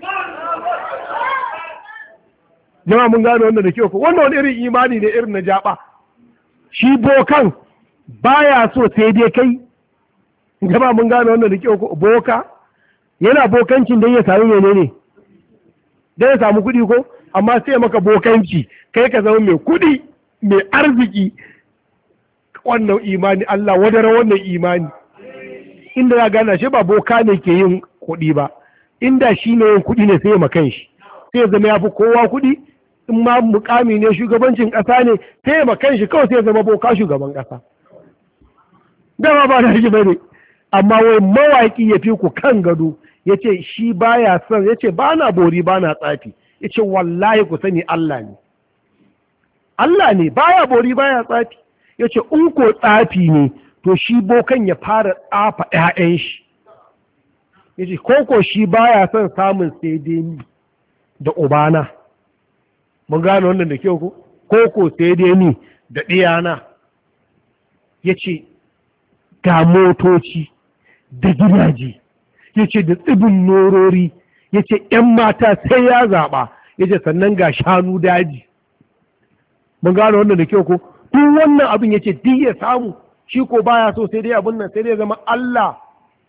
Jama'a mun gano wannan da kyau ko? Wannan wani irin imani ne irin na jaɓa. Shi bokan baya so sai dai kai. Jama'a mun gano wannan da kyau ko? Boka yana bokancin don ya sami menene? Don ya samu kuɗi ko? Amma sai maka bokanci kai ka zama mai kuɗi, mai arziki. Wannan imani, Allah wadara wannan imani. Inda ya gana shi ba boka ne ke yin kuɗi ba, inda shi ne yin kuɗi ne sai ya makan shi, sai ya zama ya fi kowa kuɗi. In ma mukami ne shugabancin ƙasa ne sai ya makan shi kawai sai ya zama boka shugaban ƙasa. Dama ba na shi bane, amma wai mawaƙi ya fi ku kan gado, ya ce shi baya son, ya ce ba na bori ba na tsafi, ya ce wallahi ku sani Allah ne. Allah ne baya bori baya tsafi, ya ce in ko tsafi ne to shi bokan ya fara tsafa 'ya'yan shi. Ya ce koko shi baya son samun sai dai ni da ubana. Mun gane wannan da kyau ko? Koko sai dai ni da ɗiyana. Ya ce ga motoci da gidaje, ya ce da tsibin norori, ya ce 'yan mata sai ya zaɓa, ya ce sannan ga shanu daji. Mun gane wannan da kyau ko? Duk wannan abin ya ce duk ya samu, shi ko baya so sai dai abin nan, sai dai zama Allah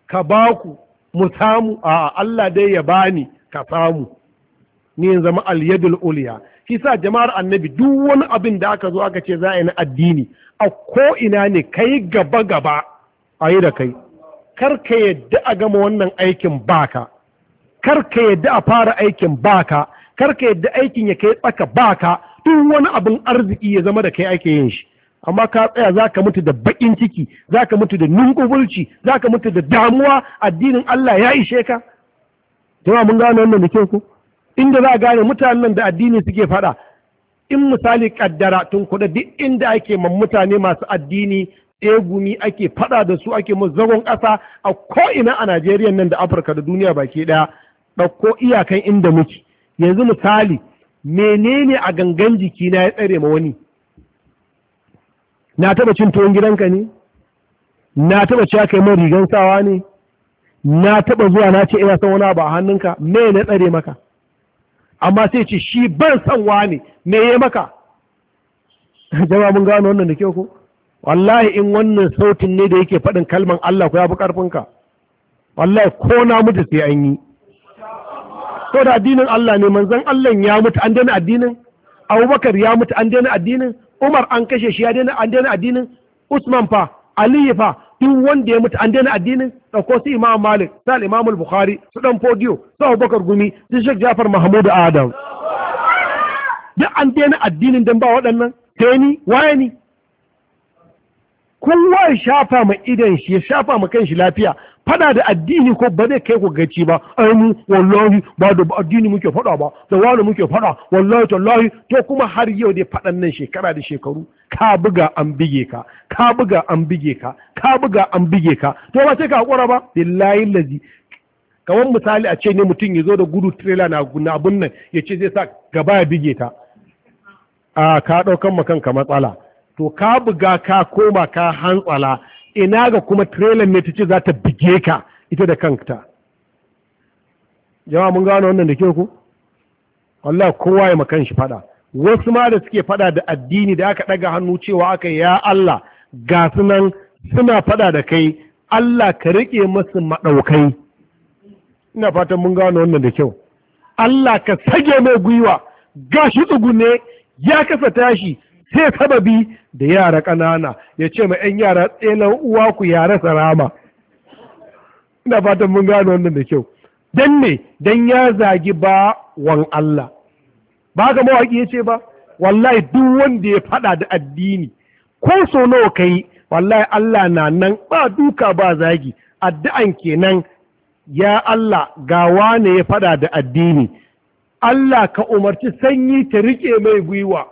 ka baku mu samu, a Allah dai ya bani ka samu, ni in zama al-yadul ulya. shi sa jama'ar annabi duk wani abin da aka zo aka ce za a yi na addini a ko ina ne kai gaba gaba a yi da kai, kar ka yadda a gama wannan aikin baka, kar ka yadda a fara aikin baka, kar ka yadda aikin ya kai tsaka baka, duk wani abin arziki ya zama da kai ake yin shi. Amma ka tsaya za ka mutu da baƙin ciki, za ka mutu da nunkubulci, za ka mutu da damuwa, addinin Allah ya ishe ka. Jama'a mun gane wannan da kyau ko? Inda za a gane mutanen da addini suke faɗa, in misali kaddara tun kuɗa duk inda ake man mutane masu addini tsegumi ake faɗa da su, ake mu zagon ƙasa a ko'ina a Najeriya nan da Afirka da duniya baki ɗaya, ɗauko iyakan inda muke. Yanzu misali, menene a gangan jiki na ya tsare ma wani? Na taɓa cin tuwon gidanka ne? Na taɓa ci aka yi man rigan sawa ne? Na taɓa zuwa na ce ina son wani abu a hannunka? Me na tsare maka? Amma sai ce shi ban san wani, me ya maka? Jama'a mun gano wannan da kyau ko? Wallahi in wannan sautin ne da yake faɗin kalman Allah ko ya fi ƙarfinka, wallahi ko na mutu sai an yi. So da addinin Allah ne, manzon Allah ya mutu an daina addinin, Abubakar ya mutu an daina addinin, Umar an kashe shi an daina addinin, Usman fa, Aliyu fa, duk wanda ya mutu an daina addinin. Ɗauko su Imam Malik, su Imam Bukhari, su Dan Fodiyo, su Abubakar Gumi, su Sheikh Jafar Mahmud Adam. Duk an daina addinin dan ba waɗannan, sai ni, waye ni? Kowa ya shafa ma idan shi, ya shafa ma kanshi lafiya. Fada da addini ko ba zai kai ku gaci ba, ai mu wallahi ba da addini muke fada ba, da wani muke fada, wallahi tallahi. To kuma har yau dai fadan nan shekara da shekaru, ka buga an bige ka, ka buga an bige ka, ka buga an bige ka, to ba sai ka hakura ba. Billahi lazi, kamar misali a ce ne mutum ya zo da gudu trailer na abun nan ya ce zai sa gaba ya bige ta, a ka ɗaukan ma kanka matsala. To ka buga ka koma ka hantsala, ina ga kuma trailer ne ta ce za ta bige ka ita da kanta. Jama'a mun gano wannan da ke ku? Allah kowa ya makan shi fada. Wasu ma da suke fada da addini da aka ɗaga hannu cewa aka ya Allah ga sunan suna fada da kai, Allah ka riƙe masu maɗaukai. Ina fatan mun gano wannan da kyau. Allah ka sage mai gwiwa, gashi tsugune ya kasa tashi, sai sababi da yara ƙanana ya ce ma 'yan yara tselan uwa ku yara sarama. Ina fatan mun gano wannan da kyau. Dan ne, dan ya zagi bawan Allah. Ba ga mawaƙi ya ce ba, wallahi duk wanda ya faɗa da addini, ko so nawa kai, wallahi Allah na nan ba duka ba zagi. Addu'an kenan, ya Allah ga wane ya faɗa da addini, Allah ka umarci sanyi ta riƙe mai gwiwa.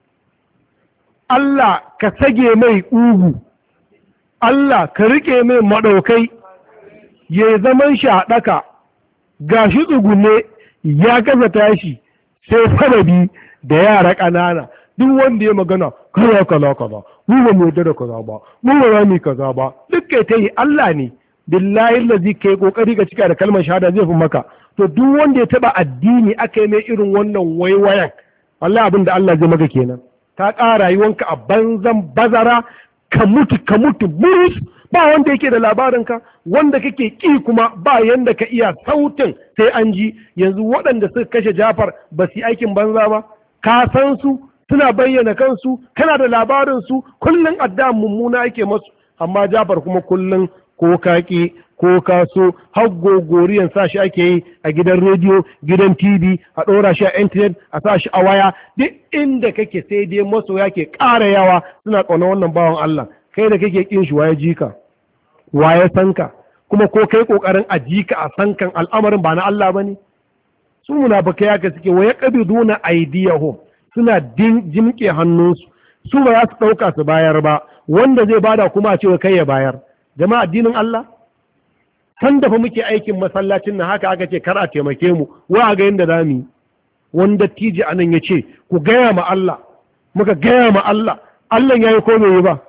Allah ka sage mai ƙugu, Allah ka riƙe mai maɗaukai, ya zaman shi a ɗaka, ga shi tsugune ya gaza tashi, sai sababi da yara ƙanana. Duk wanda ya magana, kaza kaza kaza, mu ba mu yarda da kaza ba, mu ba za mu yi kaza ba, duk kai ta yi Allah ne. Billahi lazi kai kokari ka cika da kalmar shahada zai fi maka. To duk wanda ya taɓa addini aka yi mai irin wannan waiwayan, wallahi abin da Allah zai maka kenan. Ta ƙara rayuwanka a banzan bazara, ka mutu burus, ba wanda yake da labarinka, wanda kake ƙi kuma ba yanda ka iya sautin sai an ji. Yanzu waɗanda suka kashe Jafar ba su yi aikin banza ba, ka san su, suna bayyana kansu, kana da labarinsu, kullum addu'a mummuna ake masu, amma Jafar kuma kullum ko kaki ko kaso har gogoriyan sa shi ake yi a gidan rediyo, gidan TV, a ɗora shi a intanet, a sa shi a waya, duk inda kake sai dai masoya ke ƙara yawa suna ƙauna wannan bawan Allah. Kai da kake ƙin shi waye jika, waye sanka, kuma ko kai ƙoƙarin a jika a sankan al'amarin ba na Allah ba ne. Su munafikai haka suke, wa yaqbiduna aydiyahum, suna jimƙe hannunsu, su ba za su ɗauka su bayar ba, wanda zai bada kuma a ce kai ya bayar. Jama'a addinin Allah, san da fa muke aikin masallacin nan haka aka ce kar a taimake mu, wa ga yanda za mu yi. Wanda tiji anan ya ce ku gaya ma Allah, muka gaya ma Allah, Allah ya yi ko bai yi ba?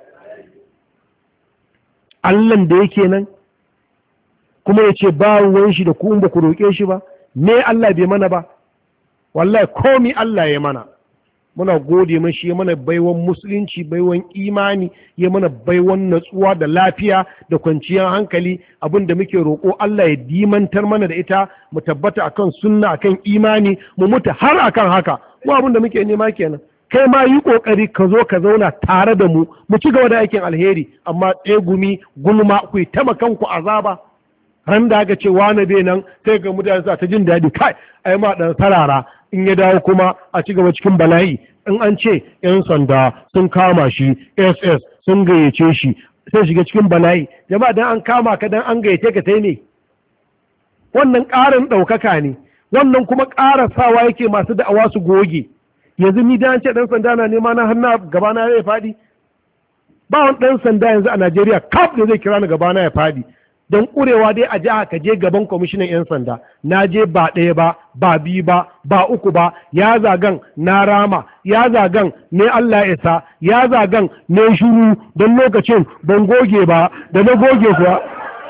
Allah da yake nan kuma ya ce ba ruwan shi da ku in ba ku roƙe shi ba, me Allah bai mana ba? Wallahi komi Allah ya mana. muna gode mashi ya mana baiwan musulunci, baiwan imani, ya mana baiwan natsuwa da lafiya da kwanciyar hankali. Abin da muke roƙo Allah ya dimantar mana da ita, mu tabbata akan sunna, akan imani, mu mutu har akan haka. Mu abin da muke nema kenan. Kai ma yi ƙoƙari ka zo ka zauna tare da mu ci gaba da aikin alheri, amma tsegumi gulma ku yi ta kanku azaba. Ran da aka ce wani bai nan sai ga mutane sa ta jin daɗi, kai ai ma dan sarara, in ya dawo kuma a ci gaba cikin bala'i. In an ce 'yan sanda sun kama shi, SS sun gayyace shi, sai shiga cikin bala'i. Jama'a dan an kama ka, dan an gayyace ka sai ne, wannan ƙarin ɗaukaka ne, wannan kuma ƙara sawa yake masu da'awa su goge. Yanzu ni da an ce ɗan sanda na nema na hannu gabana ya faɗi, ba wani ɗan sanda yanzu a Najeriya kaf da zai kira ni gabana ya faɗi. Don ƙurewa dai a jiha ka je gaban kwamishinan 'yan sanda, na je ba ɗaya ba, ba biyu ba, ba uku ba, ya zagan na rama, ya zagan ne Allah ya sa, ya zagan ne shuru don lokacin ban goge ba, da na goge kuwa.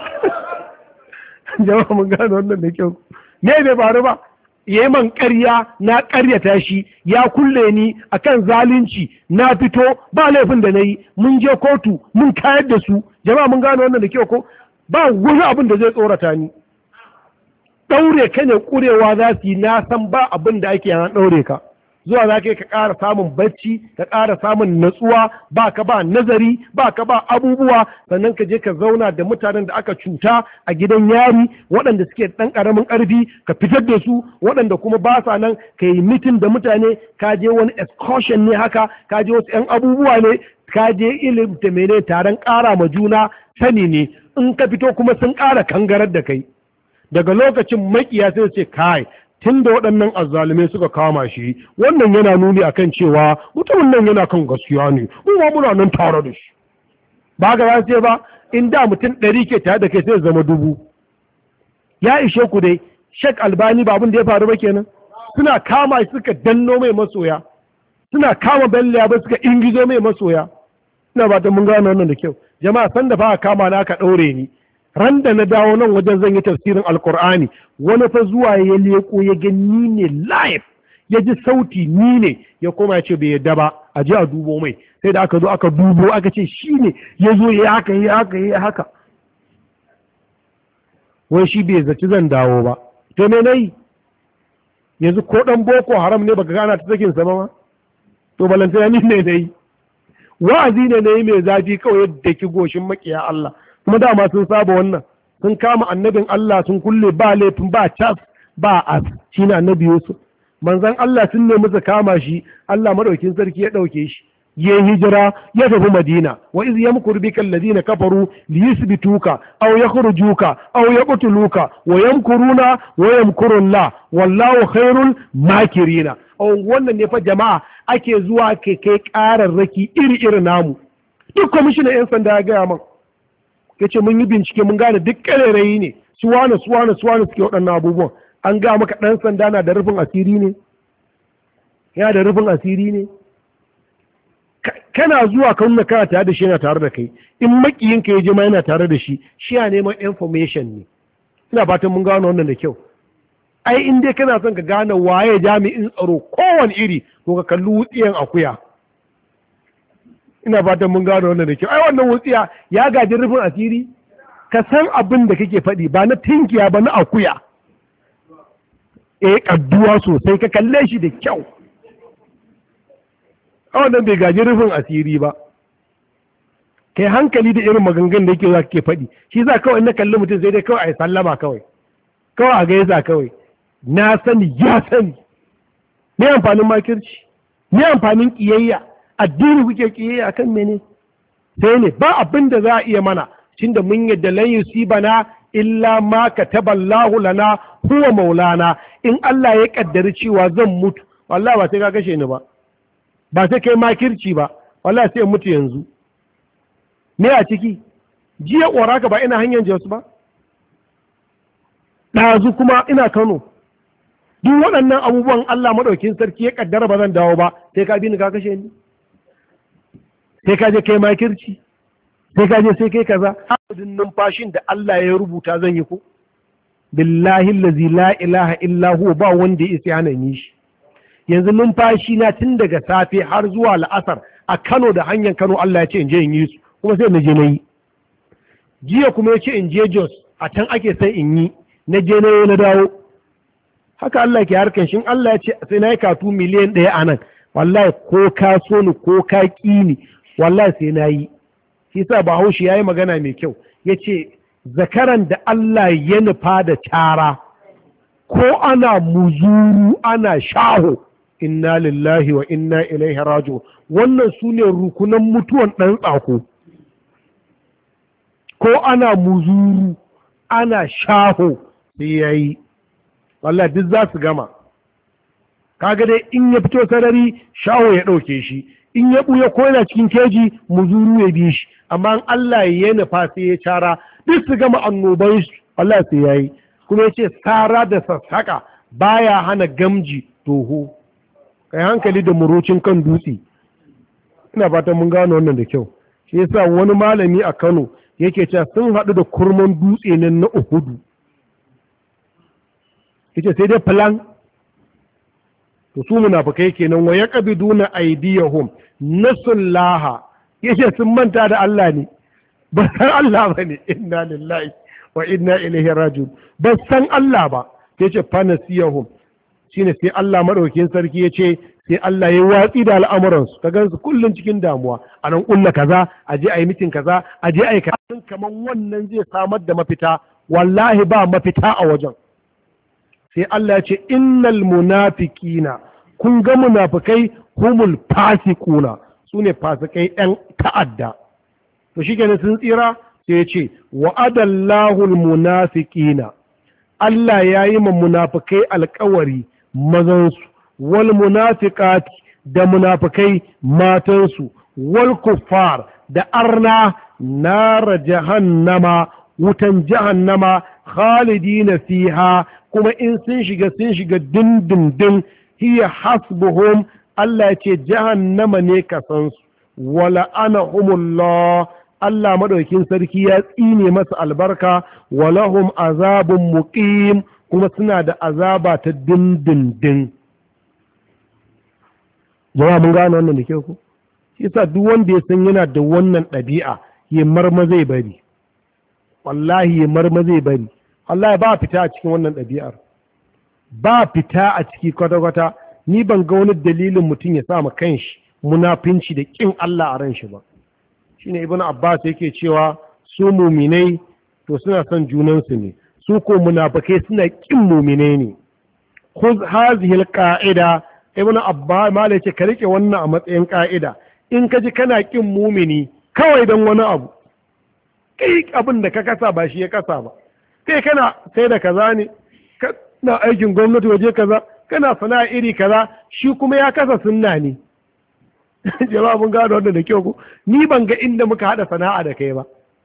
Jama'a mun gano wannan da kyau. Ne bai faru ba, ya yi man ƙarya, na ƙaryata shi, ya kulle ni akan zalunci, na fito ba laifin da na yi, mun je kotu mun kayar da su. Jama'a mun gano wannan da kyau ko? Ba wani abin da zai tsorata ni. Ɗaure ka ne ƙurewa za su yi, na san ba abin da ake yana ɗaure ka. Zuwa za ka ƙara samun bacci, ka ƙara samun natsuwa, ba ka ba nazari, ba ka ba abubuwa, sannan ka je ka zauna da mutanen da aka cuta a gidan yari, waɗanda suke ɗan ƙaramin ƙarfi, ka fitar da su, waɗanda kuma ba sa nan, ka yi mitin da mutane, ka je wani excursion ne haka, ka je wasu 'yan abubuwa ne, ka je ilimta mene taron ƙara ma juna sani ne. In ka fito kuma sun ƙara kangarar da kai. Daga lokacin makiya sai ce kai, tun da waɗannan azzalumai suka kama shi, wannan yana nuni akan cewa mutumin nan yana kan gaskiya ne, kuma muna nan tare da shi. Ba ga ya ce ba, in da mutum 100 ke tare da kai sai zama 1000. Ya ishe ku dai, Sheikh Albani ba abin da ya faru ba kenan. Suna kama shi suka danno mai masoya, suna kama Bello ba suka ingizo mai masoya. Ina ba ta mun gano wannan da kyau. Jama'a san da fa kama na aka ɗaure ni, ran da na dawo nan wajen zan yi tafsirin alkur'ani, wani fa zuwa ya leko ya ga ni ne live, ya ji sauti ni ne, ya koma ya ce bai yadda ba, a je a dubo mai. Sai da aka zo aka dubo aka ce shi ne, ya zo ya haka ya haka ya haka. Wai shi bai zaci zan dawo ba. To me nayi? Yanzu ko dan boko haram ne baka gana ta sakin sa ba ma? To balantana ni ne dai. Wa'azi ne na yi mai zafi kawai yadda ki goshin makiya Allah, kuma dama sun saba wannan, sun kama annabin Allah sun kulle ba laifin ba cas ba as, shi ne annabi Yusuf. Manzan Allah sun nemi su kama shi, Allah madaukin sarki ya ɗauke shi, ya hijira ya tafi Madina. Wa iz yamkuru bika alladhina kafaru liyuthbituka aw yakhrujuka aw yaqtuluka wa yamkuruna wa yamkuru Allah wallahu khairul makirina. Wannan ne fa jama'a ake zuwa ke kai ƙararraki iri-iri namu. Duk kwamishinan 'yan sanda ya gaya man, ya ce mun yi bincike mun gane duk ƙarairayi ne, suwane suke waɗannan abubuwan. An ga maka ɗan sanda na da rufin asiri ne? Yana da rufin asiri ne? Kana zuwa ka nuna kana tare da shi yana tare da kai, in makiyinka ya je ma yana tare da shi, shi ya neman information ne. Ina fatan mun gano wannan da kyau. Ai in dai kana son ka gane waye jami'in tsaro kowane iri, ko ka kalli wutsiyan akuya. Ina fatan mun gane wannan da kyau. Ai wannan wutsiya ya gaji rufin asiri, ka san abin da kake faɗi, ba na tinkiya ba na akuya. Kadduwa sosai, ka kalle shi da kyau. A wannan bai gaji rufin asiri ba. Kai hankali da irin maganganun da yake za ke faɗi. Shi za kawai na kalli mutum sai dai kawai a yi sallama kawai a gaisa kawai. Na sani ya sani. Me amfanin makirci? Me amfanin ƙiyayya? Addini kuke ƙiyayya kan mene? Sai ne ba abin da za a iya mana, tunda mun yadda lan yusibana illa ma kataballahu lana huwa maulana. In Allah ya kaddari cewa zan mutu, wallahi ba sai ka kashe ni ba. Ba sai kai makirci ba, wallahi sai mutu yanzu. Me a ciki? Jiya ƙoraka ba ina hanyar Jos ba? Ɗazu kuma ina Kano. Duk waɗannan abubuwan Allah maɗaukin sarki ya ƙaddara ba zan dawo ba, sai ka bi ni ka kashe ni? Sai ka je kai makirci? Sai ka je sai kai kaza? Adadin numfashin da Allah ya rubuta zan yi ko? Billahi allazi la ilaha illa huwa, ba wanda ya isa hana ni shi. yanzu numfashi na tun daga safe har zuwa la'asar a Kano da hanyar Kano Allah ya ce in je in yi su kuma sai na je na yi. Jiya kuma ya ce in je Jos a can ake son in yi, na je na dawo. Haka Allah ke harkan shi. Allah ya ce sai na yi katu miliyan 1 a nan, wallahi ko ka so ni ko ka ƙi ni wallahi sai na yi. Shi sa Bahaushe ya yi magana mai kyau, ya ce zakaran da Allah ya nufa da cara ko ana muzuru ana shaho, inna lillahi wa inna ilaihi raji'un. Wannan su ne rukunan mutuwan ɗan tsako. Ko ana muzuru ana shaho sai ya yi, wallahi duk za su gama. Kaga dai in ya fito sarari shaho ya ɗauke shi, in ya ɓuya ko yana cikin keji muzuru ya bi shi, amma in Allah ya nufa sai ya cara duk su gama annoban shi, wallahi sai ya yi. Kuma ya ce tsara da sassaƙa baya hana gamji toho. Kai hankali da murucin kan dutse. Ina fatan mun gano wannan da kyau. Shi yasa wani malami a Kano yake cewa sun haɗu da kurman dutse nan na Uhudu. Yace sai dai plan. To su munafikai kenan wa yaqbiduna aydiyahum nasullaha. Yace sun manta da Allah ne. Ba san Allah bane. Inna lillahi wa inna ilaihi raji'un. Ba san Allah ba. Yace fa nasiyahum. Shine sai Allah madaukakin sarki yace sai Allah ya watsi da al'amuransu, ka gansu kullum cikin damuwa, a nan ƙulla kaza, a je a yi mitin kaza, a je a yi kaza, kamar wannan zai samar da mafita, wallahi ba mafita a wajen. Sai Allah ya ce, innal munafiqina, kun ga munafikai humul fasiquna, su ne fasikai ɗan ta'adda. To shi kenan sun tsira, sai ya ce, wa'adallahu munafiqina, Allah ya yi ma munafikai alƙawari mazansu, wal munafiqati da munafikai matansu, wal kuffar da arna nara jahannama, wutan jahannama khalidina fiha, kuma in sun shiga dindindin, hiya hasbuhum, Allah ya ce jahannama ne kasansu, wala anahumullah, Allah madaukin sarki ya tsine masa albarka, walahum azabun muqim, kuma suna da azaba ta dindindin. Jama'a mun gane wannan da ke ku? Shi yasa duk wanda ya san yana da wannan ɗabi'a ya marma zai bari. Wallahi ya marma zai bari. Wallahi ba fita a cikin wannan ɗabi'ar. Ba fita a ciki kwata-kwata. Ni ban ga wani dalilin mutum ya sa ma kanshi munafinci da ƙin Allah a ran shi ba. Shine Ibn Abbas yake cewa su muminai to suna son junansu ne. Su ko munafikai suna ƙin muminai ne. Khudh hadhihi al-qa'ida, Ibn Abbas ma ce ka rike wannan a matsayin ka'ida. In ka ji kana kin mumini kawai don wani abu, kai abin da ka kasa ba shi ya kasa ba, kai kana sai da kaza ne, kana aikin gwamnati waje kaza, kana sana'a iri kaza, shi kuma ya kasa sunna ne. Jama'a mun gano wannan da kyau ko? Ni ban ga inda muka hada sana'a da kai ba.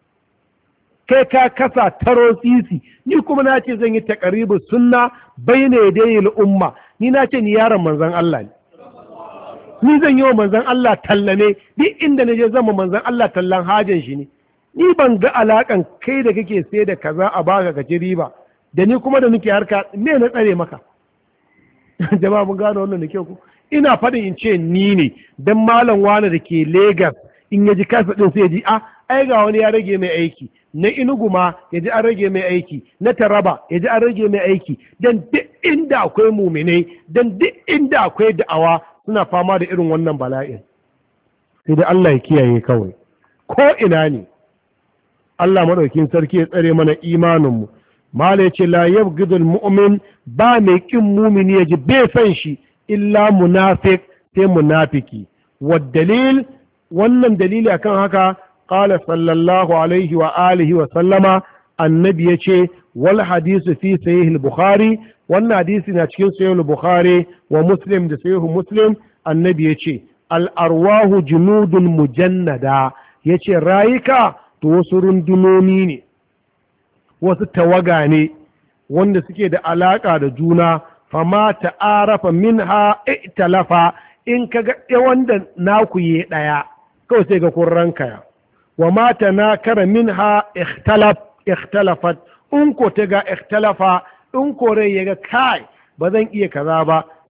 Kai ka kasa taro sisi, ni kuma na ce zan yi taqribu sunna bayna yadayil umma. Ni na ce ni yaron manzon Allah ne. Ni zan yi wa manzon Allah talla ne, duk inda na je zama manzon Allah tallan hajin shi ne. Ni ban ga alakan kai da kake sai da kaza a baka ka ci riba, da ni kuma da nake harka me na tsare maka. Jama'a mun gano wannan da kyau ku. Ina faɗin in ce ni ne, dan malam wani da ke Lagos in ya ji kasa ɗin sai ya ji ai ga wani ya rage mai aiki, na Enugu ma ya ji an rage mai aiki, na Taraba ya ji an rage mai aiki, dan duk inda akwai muminai, dan duk inda akwai da'awa suna fama da irin wannan bala'in. Sai dai Allah ya kiyaye kawai. Ko ina ne, Allah madaukin sarki ya tsare mana imaninmu. Mala ya ce la yabghidul mu'min, ba mai kin mumini ya ji bai san shi illa munafiq, sai munafiki. Wa dalil, wannan dalili akan haka, qala sallallahu alaihi wa alihi wa sallama, annabi yace wal hadisu fi sahih al-bukhari, wannan hadisi na cikin sahih al-bukhari wa muslim da sahih muslim, annabi yace al arwahu junudun mujannada, yace rayuka to wasu rundunoni ne, wasu tawaga ne wanda suke da alaka da juna, fama ta'arafa minha italafa, in kaga wanda naku yi daya kawai sai ga kun rankaya, wa mata na kara minha ikhtalafat, in ko ta ga ikhtalafa, in ko rai ya ga kai ba zan iya kaza ba,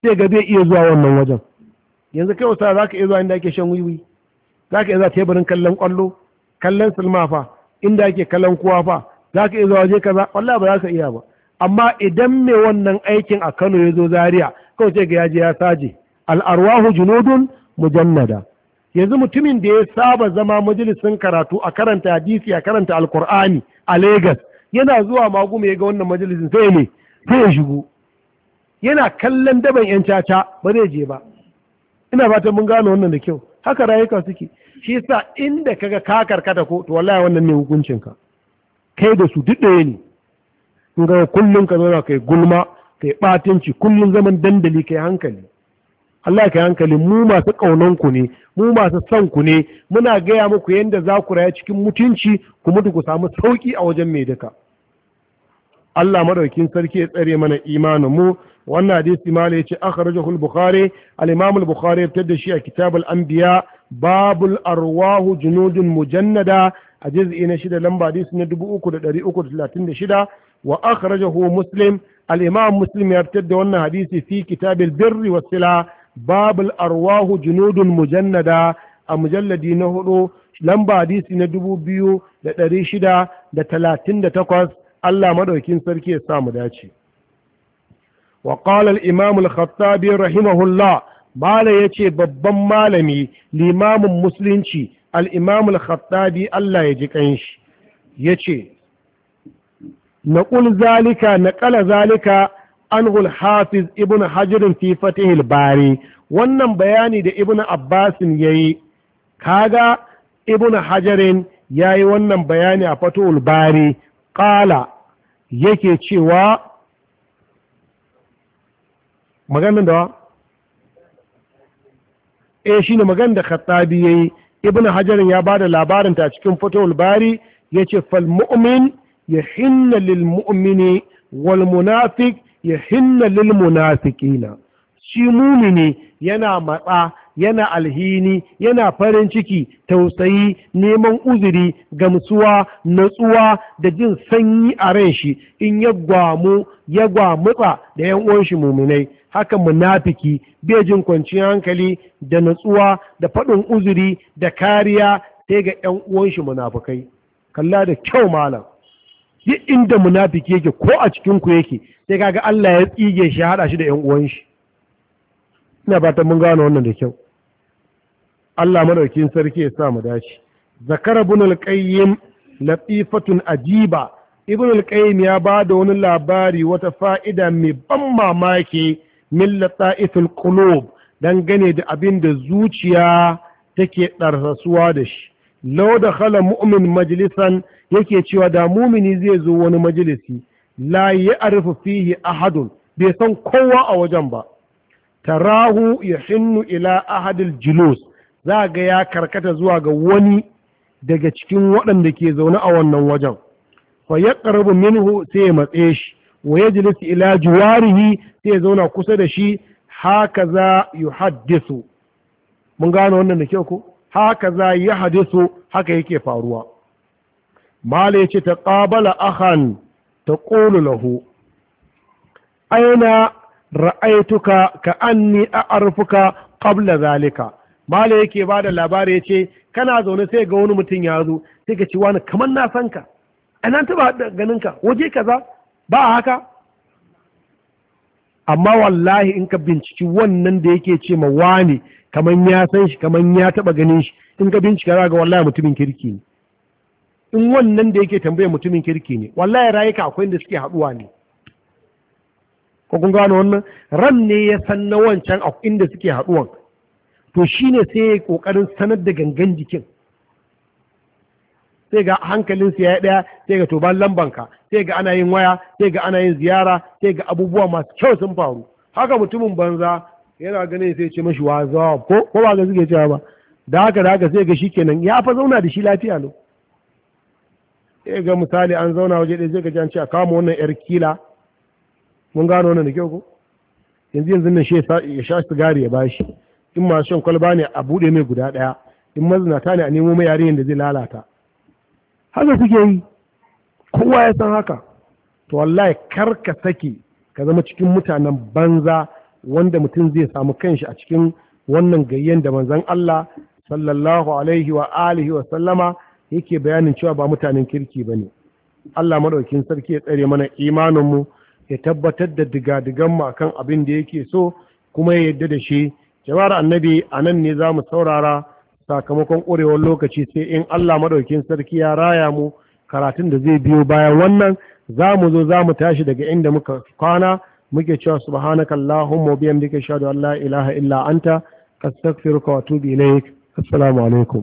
sai ga zai iya zuwa wannan wajen. Yanzu kai wasa za ka iya zuwa inda ake shan wiwi, za ka iya zuwa teburin kallon kwallo, kallon silma fa, inda ake kallon kowa fa, za ka iya zuwa waje kaza, wallahi ba za ka iya ba. Amma idan mai wannan aikin a Kano ya zo Zaria, kawai sai ga yaje ya saje, al'arwahu junudun mujannada. Yanzu mutumin da ya saba zama majalisin karatu a karanta hadisi a karanta alkur'ani a Legas, yana zuwa Magume ya ga wannan majalisin sai ne sai ya shigo, yana kallon daban yan caca ba zai je ba. Ina fatan mun gano wannan da kyau. Haka rayuka suke. Shi yasa inda kaga ka karkata ko to wallahi wannan ne hukuncinka, kai da su duk ɗaya ne. in ga kullum ka zauna kai gulma kai batinci kullum zaman dandali kai hankali. Allah kai hankali, mu masu kaunan ku ne, mu masu son ku ne, muna gaya muku yadda za ku raya cikin mutunci ku mutu ku samu sauki a wajen mai duka. Allah madaukin sarki ya tsare mana imanin mu. Wannan hadisi mala yace akhrajahu al-Bukhari, al-Imam al-Bukhari ya fitar da shi a Kitab al-Anbiya, babul arwahu junudun mujannada, a juz'i na 6 lamba hadisi na 3336. wa akhrajahu Muslim, al-Imam Muslim ya fitar da wannan hadisi fi Kitab al-Birri was-Sila, babul arwahu junudun mujannada, a mujalladi na 4 lamba hadisi na 2638. Allah madaukin sarki ya samu dace. Wa qala al-Imam al-Khattabi rahimahullah, mala yace babban malami limamin musulunci al-Imam al-Khattabi Allah ya ji kanshi yace naqul zalika naqala zalika anhu al-Hafiz Ibn Hajar fi Fath al-Bari. Wannan bayani da Ibn Abbas yayi, kaga Ibn Hajar yayi wannan bayani a Fath al-Bari, qala yake cewa maganin da shine maganin da Khattabi yayi. Ibn Hajar ya bada labarin ta cikin Fathul Bari, yace fal mu'min yahinna lil mu'mini wal munafiq yahinna lil munafiqina. Shi mumini yana matsa, yana alhini, yana farin ciki, tausayi, neman uzuri, gamsuwa, natsuwa da jin sanyi a ran shi in ya gwamutsa da yan uwan shi muminai. Haka munafiki bai jin kwanciyar hankali da natsuwa da faɗin uzuri da kariya sai ga yan uwan shi munafikai. Kalla da kyau malam, duk inda munafiki yake ko a cikin ku yake sai kaga Allah ya tsige shi, hada shi da yan uwan shi. Ina fatan mun gano wannan da kyau. Allah madaukin sarki ya sa mu dace. Zakara ibn al-Qayyim latifatun ajiba. Ibn al-Qayyim ya ba da wani labari, wata fa'ida mai ban mamaki, min lataifil qulub, dangane da abin da zuciya take ɗarsasuwa da shi. Law dakhala mu'min majlisan, yake cewa da mumini zai zo wani majalisi, la ya'rifu fihi ahadun, bai san kowa a wajen ba, tarahu yahinnu ila ahadil julus, za ga ya karkata zuwa ga wani daga cikin waɗanda ke zaune a wannan wajen. Fa yaqrabu minhu, sai ya matse shi, wa yajlis ila juwarihi, sai ya zauna kusa da shi. Haka za yuhaddisu, mun gano wannan da kyau ko? Haka za yuhaddisu, haka yake faruwa. Mala yace taqabala akhan taqulu lahu aina ra'aytuka ka anni a'rifuka qabla zalika. Mala yake ba da labari ya ce, kana zaune sai ga wani mutum ya zo, sai ka ci wani kamar na san ka, a nan taɓa ganin ka waje kaza, ba a haka. Amma wallahi in ka binciki wannan da yake ce ma wani kamar ya san shi, kamar ya taɓa ganin shi, in ka bincika za ga wallahi mutumin kirki ne. In wannan da yake tambaye mutumin kirki ne, wallahi rayuka akwai inda suke haɗuwa ne. Ko kun gano wannan? Ran ne ya san na wancan inda suke haɗuwan. To shi ne sai ya yi ƙoƙarin sanar da gangan jikin, sai ga hankalinsu ya yi ɗaya, sai ga toban lambanka, sai ga ana yin waya, sai ga ana yin ziyara, sai ga abubuwa masu kyau sun faru. Haka mutumin banza yana ganin sai ce mashi wa zawa ko ba ga suke cewa ba, da haka sai ga shi kenan ya fa zauna da shi lafiya lau. Sai ga misali an zauna waje ɗaya, sai ga an ce a kama wannan yar kila, mun gano wannan da kyau ko? Yanzu nan shi ya sha sigari ya bashi. In masu shan kwalba ne a buɗe mai guda ɗaya, in mazinata ne a nemo mai yarinyar da zai lalata. Haka suke yi, kowa ya san haka. To wallahi kar ka sake ka zama cikin mutanen banza wanda mutum zai samu kanshi a cikin wannan gayyen da manzon Allah sallallahu alaihi wa alihi wa sallama yake bayanin cewa ba mutanen kirki bane. Allah madaukin sarki ya tsare mana imanin mu, ya tabbatar da digadigan mu akan abin da yake so kuma ya yarda da shi. Jama'ar annabi anan ne zamu saurara sakamakon ƙurewar lokaci, sai in Allah madaukin sarki ya raya mu karatun da zai biyo bayan wannan za mu tashi daga inda muka kwana. Muke cewa subhanakallahumma wa bihamdika ashhadu an la ilaha illa anta astaghfiruka wa atubu ilaik. Assalamu alaikum.